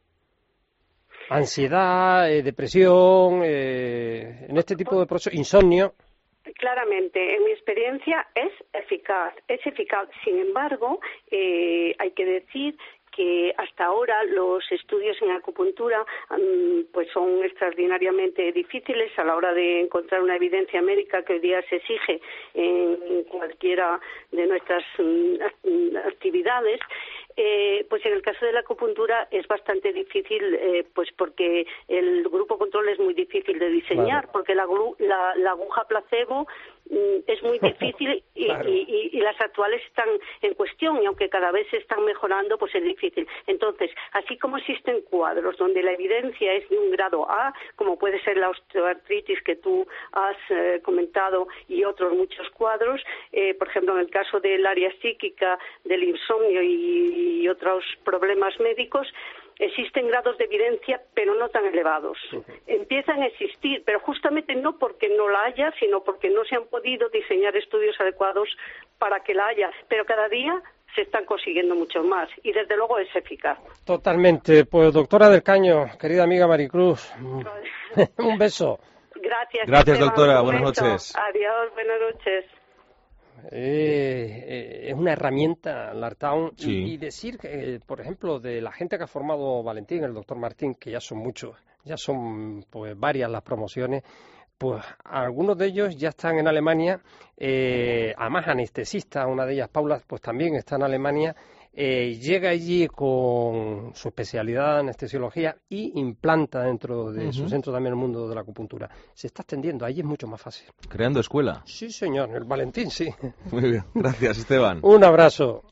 ansiedad, eh, depresión, eh, en este tipo de procesos, insomnio. Claramente, en mi experiencia es eficaz, es eficaz. Sin embargo, eh, hay que decir que hasta ahora los estudios en acupuntura um, pues son extraordinariamente difíciles a la hora de encontrar una evidencia médica que hoy día se exige en cualquiera de nuestras um, actividades. Eh, pues en el caso de la acupuntura es bastante difícil, eh, pues porque el grupo control es muy difícil de diseñar, claro. porque la, la, la aguja placebo es muy difícil y, claro. y, y, y las actuales están en cuestión y aunque cada vez se están mejorando, pues es difícil. Entonces, así como existen cuadros donde la evidencia es de un grado A, como puede ser la osteoartritis que tú has eh, comentado y otros muchos cuadros, eh, por ejemplo, en el caso del área psíquica, del insomnio y, y otros problemas médicos, existen grados de evidencia, pero no tan elevados. Uh-huh. Empiezan a existir, pero justamente no porque no la haya, sino porque no se han podido diseñar estudios adecuados para que la haya. Pero cada día se están consiguiendo mucho más y desde luego es eficaz. Totalmente. Pues doctora del Caño, querida amiga Maricruz, un beso. Gracias. Gracias, doctora. Buenas noches. Adiós, buenas noches. Eh, eh, es una herramienta, Lartaun, sí. y, y decir, que, eh, por ejemplo, de la gente que ha formado Valentín, el doctor Martín, que ya son muchos, ya son pues varias las promociones, pues algunos de ellos ya están en Alemania, eh, además anestesista, una de ellas, Paula, pues también está en Alemania. Eh, llega allí con su especialidad de anestesiología y implanta dentro de uh-huh. su centro también el mundo de la acupuntura. Se está extendiendo, allí es mucho más fácil. ¿Creando escuela? Sí, señor, el Valentín, sí. Muy bien, gracias, Esteban. Un abrazo.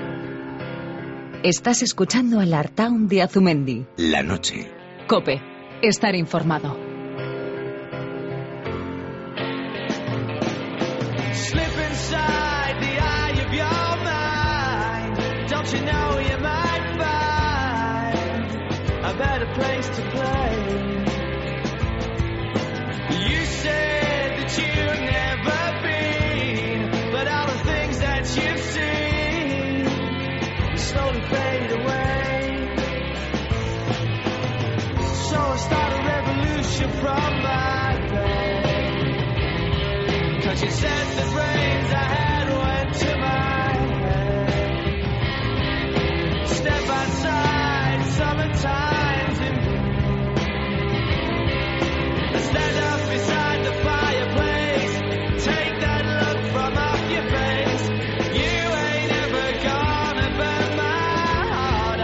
Estás escuchando al Artaun de Azumendi. La noche. COPE, estar informado. Don't you know you might find a better place to play? You said that you've never been, but all the things that you've seen slowly fade away. So I start a revolution from my bed, 'cause you said the brains I had went to my step outside, summertime's in stand up beside the fireplace, take that look from off your face. You ain't ever gonna burn my heart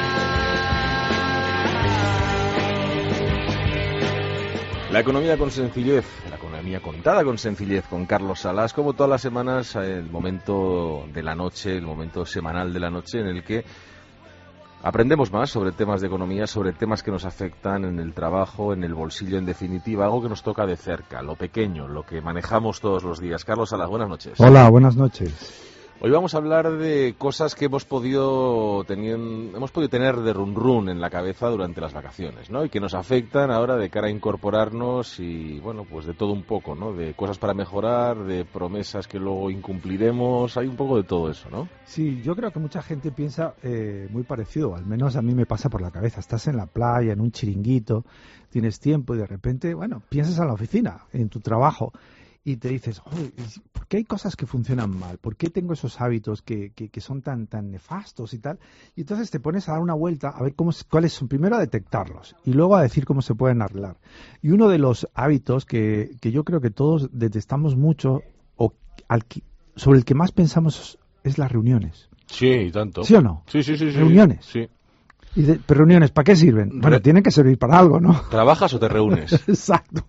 out. La economía con sencillez, la economía contada con sencillez con Carlos Salas, como todas las semanas, el momento de la noche, el momento semanal de la noche en el que aprendemos más sobre temas de economía, sobre temas que nos afectan en el trabajo, en el bolsillo, en definitiva, algo que nos toca de cerca, lo pequeño, lo que manejamos todos los días. Carlos Salas, buenas noches. Hola, buenas noches. Hoy vamos a hablar de cosas que hemos podido tener, hemos podido tener de run run en la cabeza durante las vacaciones, ¿no? Y que nos afectan ahora de cara a incorporarnos y, bueno, pues de todo un poco, ¿no? De cosas para mejorar, de promesas que luego incumpliremos, hay un poco de todo eso, ¿no? Sí, yo creo que mucha gente piensa eh, muy parecido, al menos a mí me pasa por la cabeza. Estás en la playa, en un chiringuito, tienes tiempo y de repente, bueno, piensas en la oficina, en tu trabajo. Y te dices, ¿por qué hay cosas que funcionan mal? ¿Por qué tengo esos hábitos que, que, que son tan tan nefastos y tal? Y entonces te pones a dar una vuelta a ver cómo, cuáles son, primero a detectarlos y luego a decir cómo se pueden arreglar. Y uno de los hábitos que, que yo creo que todos detestamos mucho o al que, sobre el que más pensamos es las reuniones. Sí, tanto. ¿Sí o no? Sí, sí, sí. sí. Reuniones. Sí. Y de, ¿pero reuniones para qué sirven? Bueno, Re- tienen que servir para algo, ¿no? ¿Trabajas o te reúnes? Exacto.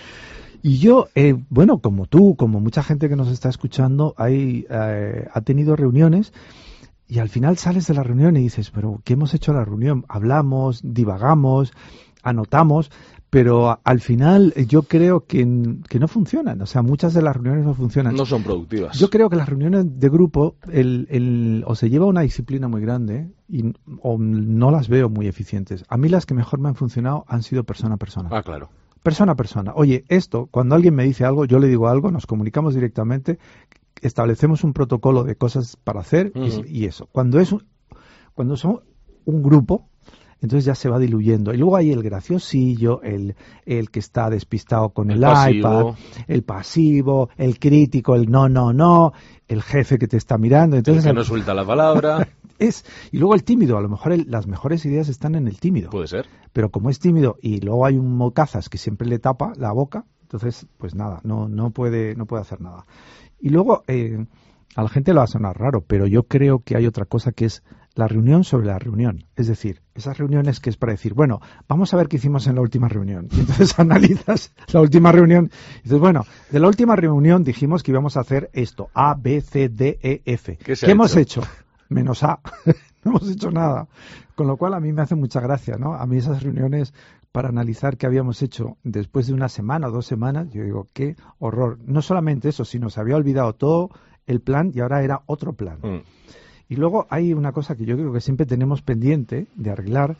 Y yo, eh, bueno, como tú, como mucha gente que nos está escuchando, hay, eh, ha tenido reuniones y al final sales de la reunión y dices, pero ¿qué hemos hecho en la reunión? Hablamos, divagamos, anotamos, pero a, al final yo creo que, que no funcionan. O sea, muchas de las reuniones no funcionan. No son productivas. Yo creo que las reuniones de grupo el, el, o se lleva una disciplina muy grande y, o no las veo muy eficientes. A mí las que mejor me han funcionado han sido persona a persona. Ah, claro. Persona a persona. Oye, esto, cuando alguien me dice algo, yo le digo algo, nos comunicamos directamente, establecemos un protocolo de cosas para hacer uh-huh. y, y eso. Cuando es un, cuando son un grupo, entonces ya se va diluyendo. Y luego hay el graciosillo, el, el que está despistado con el, el iPad, el pasivo, el crítico, el no, no, no, el jefe que te está mirando. Entonces, el que no suelta la palabra. Es, y luego el tímido, a lo mejor el, las mejores ideas están en el tímido. Puede ser. Pero como es tímido y luego hay un mocazas que siempre le tapa la boca, entonces pues nada, no no puede no puede hacer nada. Y luego eh, a la gente le va a sonar raro, pero yo creo que hay otra cosa que es la reunión sobre la reunión. Es decir, esas reuniones que es para decir, bueno, vamos a ver qué hicimos en la última reunión. Y entonces analizas la última reunión y dices, bueno, de la última reunión dijimos que íbamos a hacer esto, A, B, C, D, E, F. ¿Qué, ¿Qué hemos hecho? Menos A. No hemos hecho nada. Con lo cual a mí me hace mucha gracia, ¿no? A mí esas reuniones para analizar qué habíamos hecho después de una semana o dos semanas, yo digo, qué horror. No solamente eso, sino se había olvidado todo el plan y ahora era otro plan. Mm. Y luego hay una cosa que yo creo que siempre tenemos pendiente de arreglar,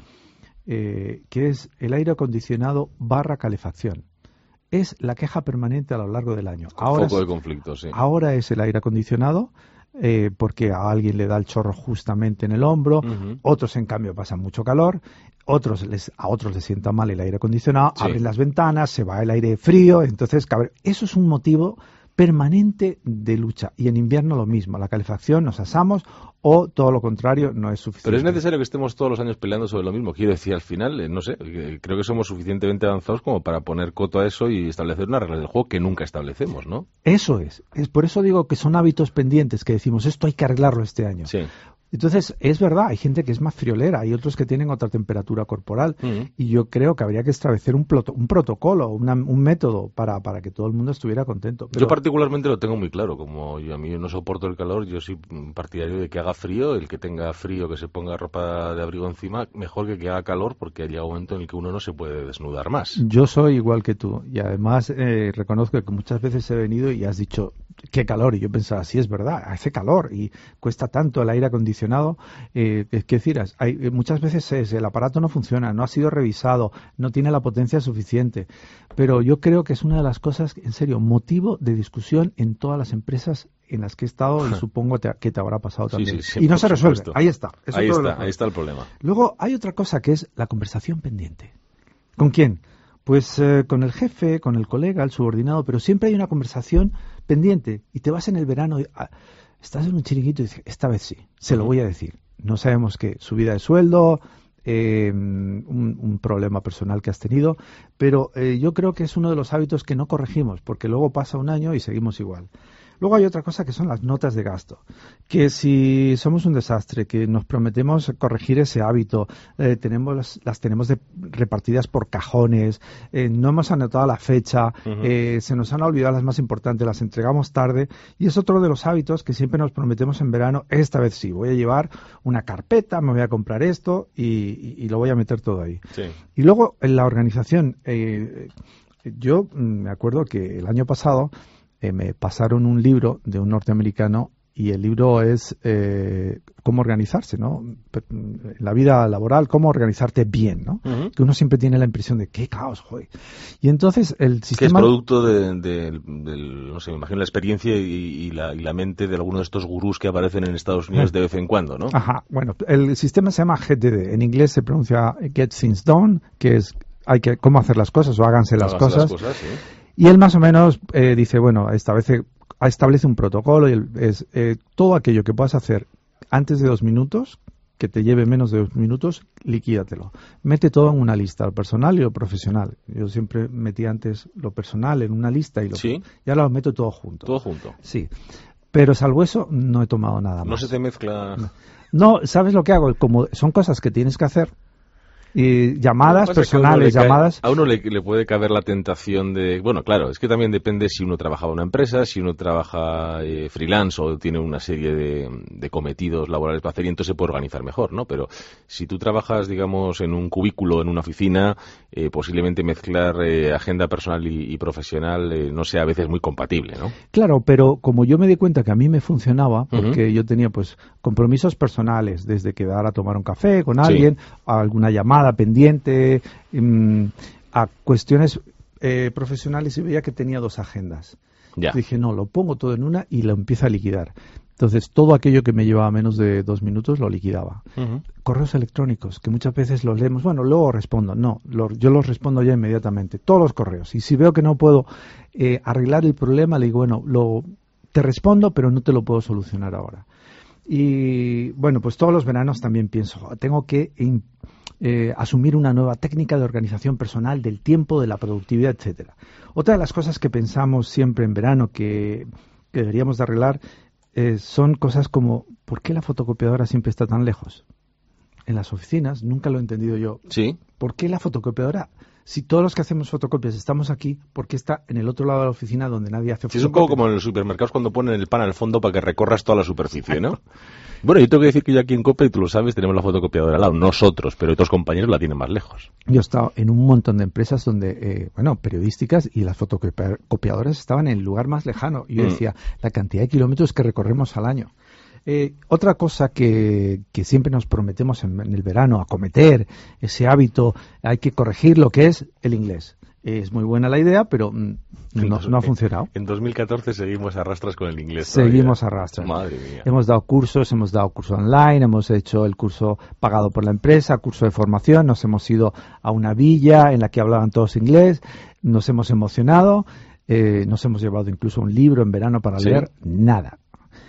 eh, que es el aire acondicionado barra calefacción. Es la queja permanente a lo largo del año. Con ahora foco es, de conflicto, sí. Ahora es el aire acondicionado, eh, porque a alguien le da el chorro justamente en el hombro, uh-huh. Otros en cambio pasan mucho calor, otros les, a otros les sienta mal el aire acondicionado, sí. Abren las ventanas, se va el aire frío, entonces cabrón. Eso es un motivo permanente de lucha. Y en invierno lo mismo, la calefacción, nos asamos o todo lo contrario, no es suficiente. Pero es necesario que estemos todos los años peleando sobre lo mismo. Quiero decir, al final, eh, no sé, creo que somos suficientemente avanzados como para poner coto a eso y establecer una regla del juego que nunca establecemos, ¿no? Eso es. Es por eso digo que son hábitos pendientes, que decimos, esto hay que arreglarlo este año. Sí. Entonces, es verdad, hay gente que es más friolera, hay otros que tienen otra temperatura corporal, uh-huh. Y yo creo que habría que establecer un, proto- un protocolo, una, un método para, para que todo el mundo estuviera contento. Pero... Yo particularmente lo tengo muy claro, como yo, a mí yo no soporto el calor, yo soy partidario de que haga frío, el que tenga frío, que se ponga ropa de abrigo encima, mejor que que haga calor, porque llega un momento en el que uno no se puede desnudar más. Yo soy igual que tú, y además eh, reconozco que muchas veces he venido y has dicho, qué calor, y yo pensaba, sí es verdad, hace calor, y cuesta tanto el aire acondicionado. Eh, es que decir, hay, muchas veces es, el aparato no funciona, no ha sido revisado, no tiene la potencia suficiente, pero yo creo que es una de las cosas, en serio, motivo de discusión en todas las empresas en las que he estado y supongo te, que te habrá pasado también. Sí, sí, sí, y no se resuelve, supuesto. Ahí está. Ahí está, ahí está el problema. Luego hay otra cosa que es la conversación pendiente. ¿Con quién? Pues eh, con el jefe, con el colega, el subordinado, pero siempre hay una conversación pendiente y te vas en el verano y... Ah, estás en un chiringuito y dices, esta vez sí, se lo voy a decir. No sabemos qué, subida de sueldo, eh, un, un problema personal que has tenido, pero eh, yo creo que es uno de los hábitos que no corregimos, porque luego pasa un año y seguimos igual. Luego hay otra cosa que son las notas de gasto, que si somos un desastre, que nos prometemos corregir ese hábito, eh, tenemos las, las tenemos de, repartidas por cajones, eh, no hemos anotado la fecha, uh-huh. eh, se nos han olvidado las más importantes, las entregamos tarde, y es otro de los hábitos que siempre nos prometemos en verano, esta vez sí, voy a llevar una carpeta, me voy a comprar esto y, y, y lo voy a meter todo ahí. Sí. Y luego en la organización, eh, yo me acuerdo que el año pasado Eh, me pasaron un libro de un norteamericano y el libro es eh, cómo organizarse, ¿no? En la vida laboral, cómo organizarte bien, ¿no? Uh-huh. Que uno siempre tiene la impresión de qué caos, joder. Y entonces el sistema... Que es producto de, de, de, no sé, me imagino la experiencia y, y, la, y la mente de alguno de estos gurús que aparecen en Estados Unidos de vez en cuando, ¿no? Ajá, bueno, el sistema se llama G T D, en inglés se pronuncia Get Things Done, que es hay que cómo hacer las cosas o háganse las háganse cosas. Las cosas sí. Y él más o menos eh, dice, bueno, establece, establece un protocolo y el, es eh, todo aquello que puedas hacer antes de dos minutos, que te lleve menos de dos minutos, liquídatelo. Mete todo en una lista, lo personal y lo profesional. Yo siempre metí antes lo personal en una lista y, lo, ¿Sí? y ahora lo meto todo junto. Todo junto. Sí. Pero salvo eso, no he tomado nada más. No se te mezcla... No, no, ¿sabes lo que hago? Como son cosas que tienes que hacer... Y llamadas personales, a llamadas... Cae, a uno le, le puede caber la tentación de... Bueno, claro, es que también depende si uno trabaja en una empresa, si uno trabaja eh, freelance o tiene una serie de, de cometidos laborales para hacer y entonces se puede organizar mejor, ¿no? Pero si tú trabajas, digamos, en un cubículo, en una oficina, eh, posiblemente mezclar eh, agenda personal y, y profesional eh, no sea a veces muy compatible, ¿no? Claro, pero como yo me di cuenta que a mí me funcionaba, porque uh-huh. yo tenía pues compromisos personales, desde quedar a tomar un café con alguien, sí. a alguna llamada pendiente, um, a cuestiones eh, profesionales y veía que tenía dos agendas. Ya. Dije, no, lo pongo todo en una y lo empiezo a liquidar. Entonces, todo aquello que me llevaba menos de dos minutos lo liquidaba. Uh-huh. Correos electrónicos, que muchas veces los leemos, bueno, luego respondo. No, lo, yo los respondo ya inmediatamente, todos los correos. Y si veo que no puedo eh, arreglar el problema, le digo, bueno, lo, te respondo, pero no te lo puedo solucionar ahora. Y, bueno, pues todos los veranos también pienso, tengo que... In, Eh, asumir una nueva técnica de organización personal del tiempo, de la productividad, etcétera. Otra de las cosas que pensamos siempre en verano que, que deberíamos de arreglar eh, son cosas como, ¿por qué la fotocopiadora siempre está tan lejos? En las oficinas, nunca lo he entendido yo. Sí. ¿Por qué la fotocopiadora, si todos los que hacemos fotocopias estamos aquí, por qué está en el otro lado de la oficina donde nadie hace Sí, fotocopias? es un poco como en los supermercados cuando ponen el pan al fondo para que recorras toda la superficie, ¿no? Bueno, yo tengo que decir que yo aquí en COPE, y tú lo sabes, tenemos la fotocopiadora al lado. Nosotros, pero otros compañeros la tienen más lejos. Yo he estado en un montón de empresas donde, eh, bueno, periodísticas, y las fotocopiadoras estaban en el lugar más lejano. Y yo Mm. decía, la cantidad de kilómetros que recorremos al año. Eh, otra cosa que, que siempre nos prometemos en, en el verano, acometer ese hábito, hay que corregir lo que es el inglés. Es muy buena la idea, pero mm, no, no ha funcionado. En dos mil catorce seguimos a rastras con el inglés. Seguimos todavía. a rastras. Madre mía. Hemos dado cursos, hemos dado curso online, hemos hecho el curso pagado por la empresa, curso de formación, nos hemos ido a una villa en la que hablaban todos inglés, nos hemos emocionado, eh, nos hemos llevado incluso un libro en verano para ¿Sí? leer, nada.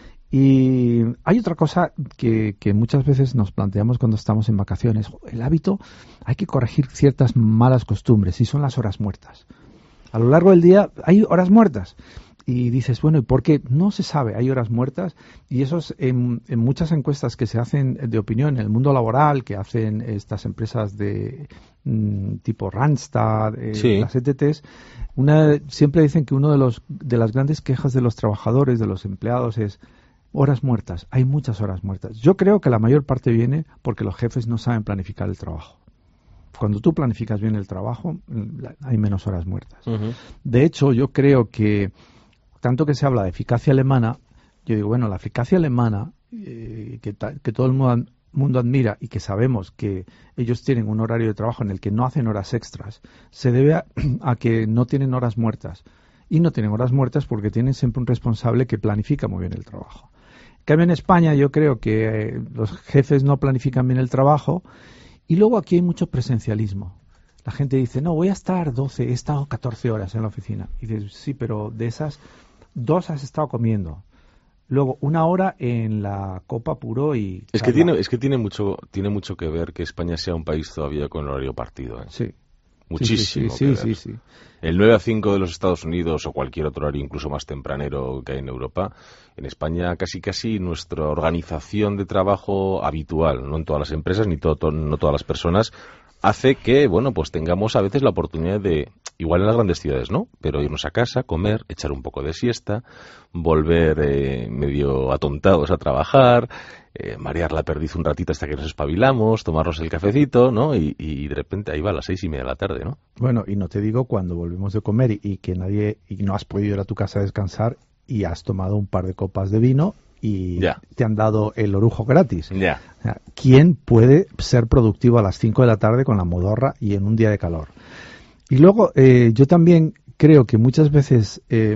Y hay otra cosa que, que muchas veces nos planteamos cuando estamos en vacaciones. El hábito, hay que corregir ciertas malas costumbres y son las horas muertas. A lo largo del día hay horas muertas. Y dices, bueno, ¿y por qué? No se sabe, hay horas muertas y eso es en, en muchas encuestas que se hacen de opinión en el mundo laboral, que hacen estas empresas de mm, tipo Randstad, eh, Sí. las E T Ts, una, siempre dicen que una de, los, de las grandes quejas de los trabajadores, de los empleados es horas muertas. Hay muchas horas muertas. Yo creo que la mayor parte viene porque los jefes no saben planificar el trabajo. Cuando tú planificas bien el trabajo, hay menos horas muertas. Uh-huh. De hecho, yo creo que tanto que se habla de eficacia alemana, yo digo, bueno, la eficacia alemana, eh, que, ta- que todo el mundo, mundo admira y que sabemos que ellos tienen un horario de trabajo en el que no hacen horas extras, se debe a, a que no tienen horas muertas. Y no tienen horas muertas porque tienen siempre un responsable que planifica muy bien el trabajo. En cambio, en España yo creo que eh, los jefes no planifican bien el trabajo y luego aquí hay mucho presencialismo. La gente dice, no, voy a estar doce, he estado catorce horas en la oficina. Y dices, sí, pero de esas, dos has estado comiendo. Luego, una hora en la copa puro y... Es que charla. tiene, es que tiene mucho, tiene mucho que ver que España sea un país todavía con horario partido, ¿eh? Sí. Muchísimo. Sí, sí, que sí, ver. sí, sí. El nueve a cinco de los Estados Unidos o cualquier otro horario incluso más tempranero que hay en Europa, en España casi casi nuestra organización de trabajo habitual, no en todas las empresas ni todo, todo- no todas las personas, hace que, bueno, pues tengamos a veces la oportunidad de, igual en las grandes ciudades, ¿no? Pero irnos a casa, comer, echar un poco de siesta, volver eh, medio atontados a trabajar, eh, marear la perdiz un ratito hasta que nos espabilamos, tomarnos el cafecito, ¿no? Y, y de repente ahí va a las seis y media de la tarde, ¿no? Bueno, y no te digo cuando volvemos de comer y, y que nadie, y no has podido ir a tu casa a descansar y has tomado un par de copas de vino y Ya. te han dado el orujo gratis. Ya. O sea, ¿quién puede ser productivo a las cinco de la tarde con la modorra y en un día de calor? Y luego, eh, yo también creo que muchas veces eh,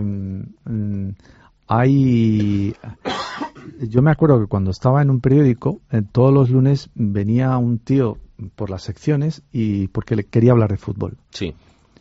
mm, hay... Yo me acuerdo que cuando estaba en un periódico, eh, todos los lunes venía un tío por las secciones y porque le quería hablar de fútbol. Sí.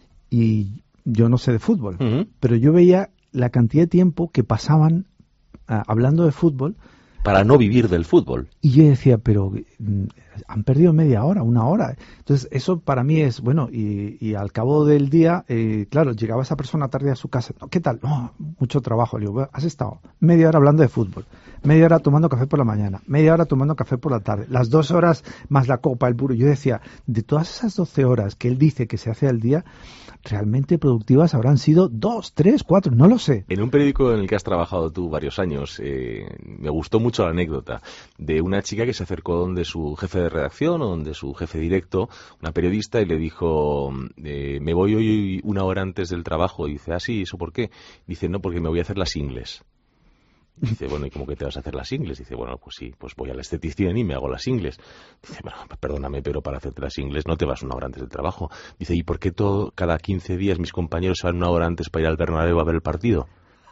Y yo no sé de fútbol, Ujú. pero yo veía la cantidad de tiempo que pasaban ah, hablando de fútbol Para no vivir del fútbol. y yo decía, pero mm, han perdido media hora, una hora. Entonces, eso para mí es, bueno, y, y al cabo del día, eh, claro, llegaba esa persona tarde a su casa. No, ¿qué tal? No, mucho trabajo. Le digo, "Bueno, has estado media hora hablando de fútbol, media hora tomando café por la mañana, media hora tomando café por la tarde, las dos horas más la copa, el puro". Yo decía, de todas esas doce horas que él dice que se hace al día, realmente productivas habrán sido dos, tres, cuatro, no lo sé. En un periódico en el que has trabajado tú varios años, eh, me gustó mucho la anécdota de una chica que se acercó donde su jefe de redacción o donde su jefe directo, una periodista, y le dijo, eh, me voy hoy una hora antes del trabajo. Y dice, ah, sí, ¿eso por qué? Dice, no, porque me voy a hacer las ingles. Dice, bueno, ¿y cómo que te vas a hacer las ingles? Dice, bueno, pues sí, pues voy al esteticien y me hago las ingles. Dice, bueno, perdóname, pero para hacerte las ingles no te vas una hora antes del trabajo. Dice, ¿y por qué todo, cada quince días mis compañeros se van una hora antes para ir al Bernabéu a ver el partido?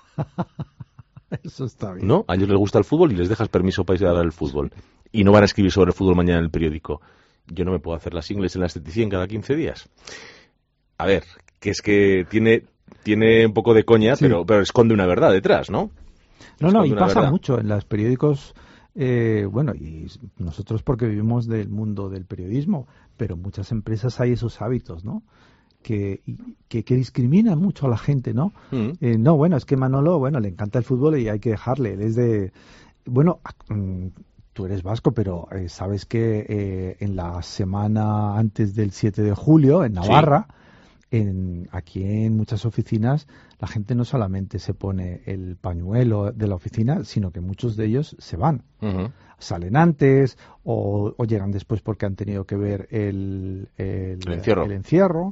Eso está bien. ¿No? A ellos les gusta el fútbol y les dejas permiso para ir a ver el fútbol. Y no van a escribir sobre el fútbol mañana en el periódico. Yo no me puedo hacer las ingles en la esteticien cada quince días. A ver, que es que tiene, tiene un poco de coña, Sí. pero, pero esconde una verdad detrás, ¿no? No, no, Esconde y una pasa verdad. mucho en los periódicos, eh, bueno, y nosotros porque vivimos del mundo del periodismo, pero en muchas empresas hay esos hábitos, ¿no? que, que, que discrimina mucho a la gente, ¿no? Mm. Eh, no, bueno, es que Manolo, bueno, le encanta el fútbol y hay que dejarle. Él es de... Bueno, mm, tú eres vasco, pero eh, sabes que eh, en la semana antes del siete de julio, en Navarra, sí. en, aquí en muchas oficinas, la gente no solamente se pone el pañuelo de la oficina, sino que muchos de ellos se van. Uh-huh. Salen antes o, o llegan después porque han tenido que ver el, el, el encierro. El encierro.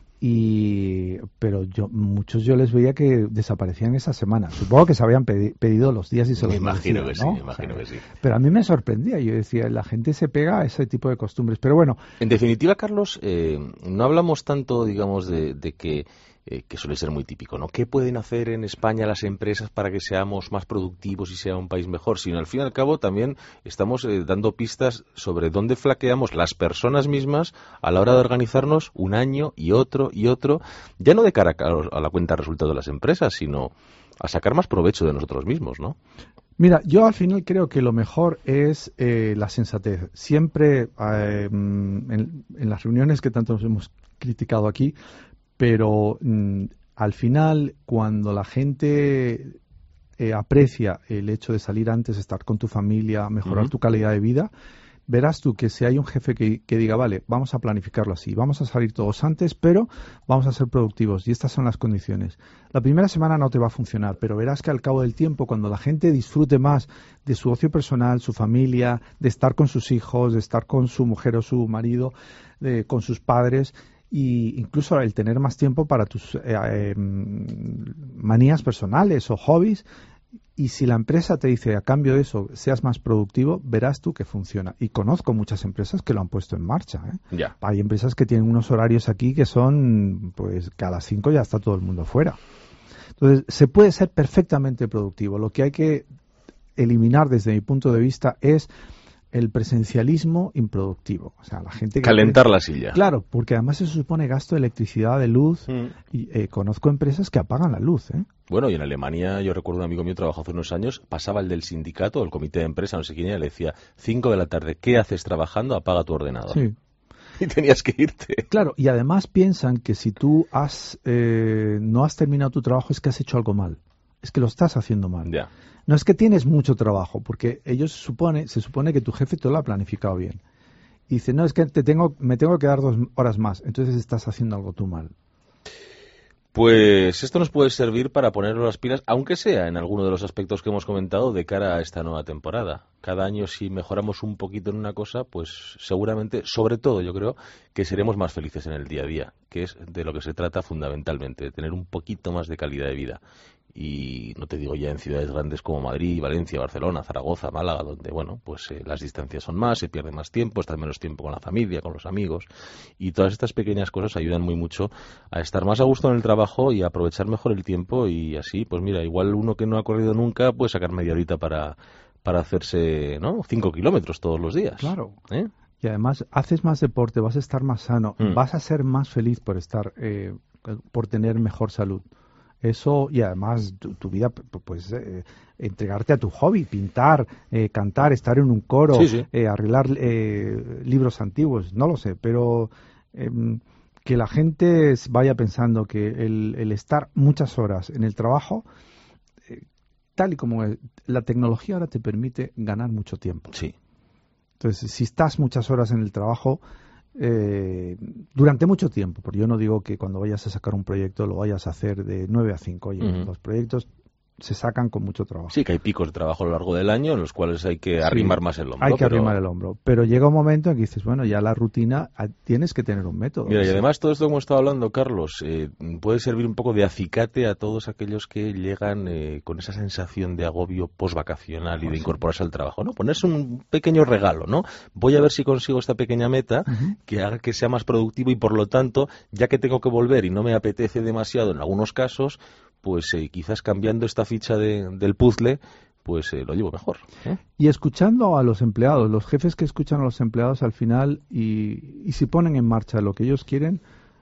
Y pero yo muchos yo les veía que desaparecían esa semana. Supongo que se habían pedi- pedido los días y se los me imagino decían, que ¿no? sí, imagino o sea, que sí. Pero a mí me sorprendía. Yo decía, la gente se pega a ese tipo de costumbres. Pero bueno. En definitiva, Carlos, eh, no hablamos tanto, digamos, de, de que Eh, que suele ser muy típico, ¿no? ¿Qué pueden hacer en España las empresas para que seamos más productivos y sea un país mejor? Sino al fin y al cabo también estamos eh, dando pistas sobre dónde flaqueamos las personas mismas a la hora de organizarnos un año y otro y otro, ya no de cara a la cuenta de resultado de las empresas, sino a sacar más provecho de nosotros mismos, ¿no? Mira, yo al final creo que lo mejor es eh, la sensatez. Siempre eh, en, en las reuniones que tanto nos hemos criticado aquí, pero mm, al final, cuando la gente eh, aprecia el hecho de salir antes, estar con tu familia, mejorar uh-huh. tu calidad de vida, verás tú que si hay un jefe que, que diga, vale, vamos a planificarlo así, vamos a salir todos antes, pero vamos a ser productivos y estas son las condiciones. La primera semana no te va a funcionar, pero verás que al cabo del tiempo, cuando la gente disfrute más de su ocio personal, su familia, de estar con sus hijos, de estar con su mujer o su marido, de, con sus padres, y incluso el tener más tiempo para tus eh, eh, manías personales o hobbies, y si la empresa te dice a cambio de eso seas más productivo, verás tú que funciona. Y conozco muchas empresas que lo han puesto en marcha, ¿eh? Ya. Hay empresas que tienen unos horarios aquí que son, pues que a las cinco ya está todo el mundo fuera. Entonces se puede ser perfectamente productivo. Lo que hay que eliminar desde mi punto de vista es el presencialismo improductivo. O sea, la gente que calentar cree... la silla. Claro, porque además eso supone gasto de electricidad, de luz. Mm. Y eh, conozco empresas que apagan la luz, ¿eh? Bueno, y en Alemania, yo recuerdo un amigo mío trabajó hace unos años, pasaba el del sindicato, el comité de empresa, no sé quién era, le decía, cinco de la tarde, ¿qué haces trabajando? Apaga tu ordenador. Sí. Y tenías que irte. Claro, y además piensan que si tú has eh, no has terminado tu trabajo es que has hecho algo mal. Es que lo estás haciendo mal. Ya. No es que tienes mucho trabajo, porque ellos supone, se supone que tu jefe te lo ha planificado bien. Y dice, no, es que te tengo, me tengo que dar dos horas más, entonces estás haciendo algo tú mal. Pues esto nos puede servir para ponernos las pilas, aunque sea en alguno de los aspectos que hemos comentado de cara a esta nueva temporada. Cada año, si mejoramos un poquito en una cosa, pues seguramente, sobre todo yo creo, que seremos más felices en el día a día, que es de lo que se trata fundamentalmente, de tener un poquito más de calidad de vida. Y no te digo ya en ciudades grandes como Madrid, Valencia, Barcelona, Zaragoza, Málaga, donde bueno, pues eh, las distancias son más, se pierde más tiempo, estás menos tiempo con la familia, con los amigos, y todas estas pequeñas cosas ayudan muy mucho a estar más a gusto en el trabajo y a aprovechar mejor el tiempo, y así, pues mira, igual uno que no ha corrido nunca puede sacar media horita para, para hacerse, ¿no?, cinco kilómetros todos los días. Claro. ¿Eh? Y además haces más deporte, vas a estar más sano, mm. vas a ser más feliz por estar, eh, por tener mejor salud. Eso, y además tu, tu vida, pues eh, entregarte a tu hobby, pintar, eh, cantar, estar en un coro, sí, sí. Eh, arreglar eh, libros antiguos, no lo sé, pero eh, que la gente vaya pensando que el, el estar muchas horas en el trabajo, eh, tal y como es, la tecnología ahora te permite ganar mucho tiempo. Sí. Entonces, si estás muchas horas en el trabajo, Eh, durante mucho tiempo, porque yo no digo que cuando vayas a sacar un proyecto lo vayas a hacer de nueve a cinco. Oye, uh-huh. los proyectos se sacan con mucho trabajo. Sí, que hay picos de trabajo a lo largo del año en los cuales hay que arrimar sí, más el hombro. Hay que pero... arrimar el hombro, pero llega un momento en que dices, bueno, ya la rutina, tienes que tener un método. Mira, y además todo esto que hemos estado hablando, Carlos, eh, puede servir un poco de acicate a todos aquellos que llegan eh, con esa sensación de agobio postvacacional y de incorporarse al trabajo, ¿no? Ponerse un pequeño regalo, ¿no? Voy a ver si consigo esta pequeña meta uh-huh. que haga que sea más productivo y, por lo tanto, ya que tengo que volver y no me apetece demasiado en algunos casos, pues eh, quizás cambiando esta ficha de, del puzzle, pues eh, lo llevo mejor, ¿eh? Y escuchando a los empleados, los jefes que escuchan a los empleados al final y, y si ponen en marcha lo que ellos quieren,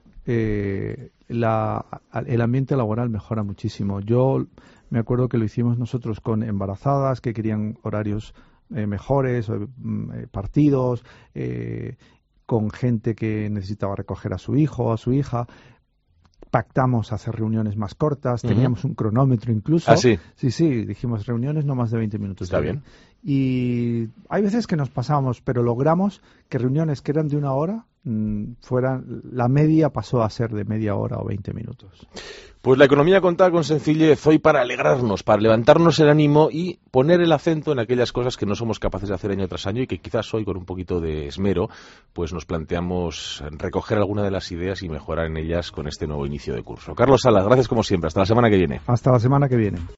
eh, la, el ambiente laboral mejora muchísimo. Yo me acuerdo que lo hicimos nosotros con embarazadas que querían horarios eh, mejores, eh, partidos, eh, con gente que necesitaba recoger a su hijo o a su hija. Pactamos hacer reuniones más cortas, teníamos uh-huh. un cronómetro incluso. ¿Ah, sí? Sí, sí, dijimos reuniones no más de veinte minutos. Está bien. Y hay veces que nos pasábamos, pero logramos que reuniones que eran de una hora, mmm, fueran, la media pasó a ser de media hora o veinte minutos. Pues la economía contada con sencillez hoy para alegrarnos, para levantarnos el ánimo y poner el acento en aquellas cosas que no somos capaces de hacer año tras año y que quizás hoy con un poquito de esmero pues nos planteamos recoger alguna de las ideas y mejorar en ellas con este nuevo inicio de curso. Carlos Salas, gracias como siempre. Hasta la semana que viene. Hasta la semana que viene.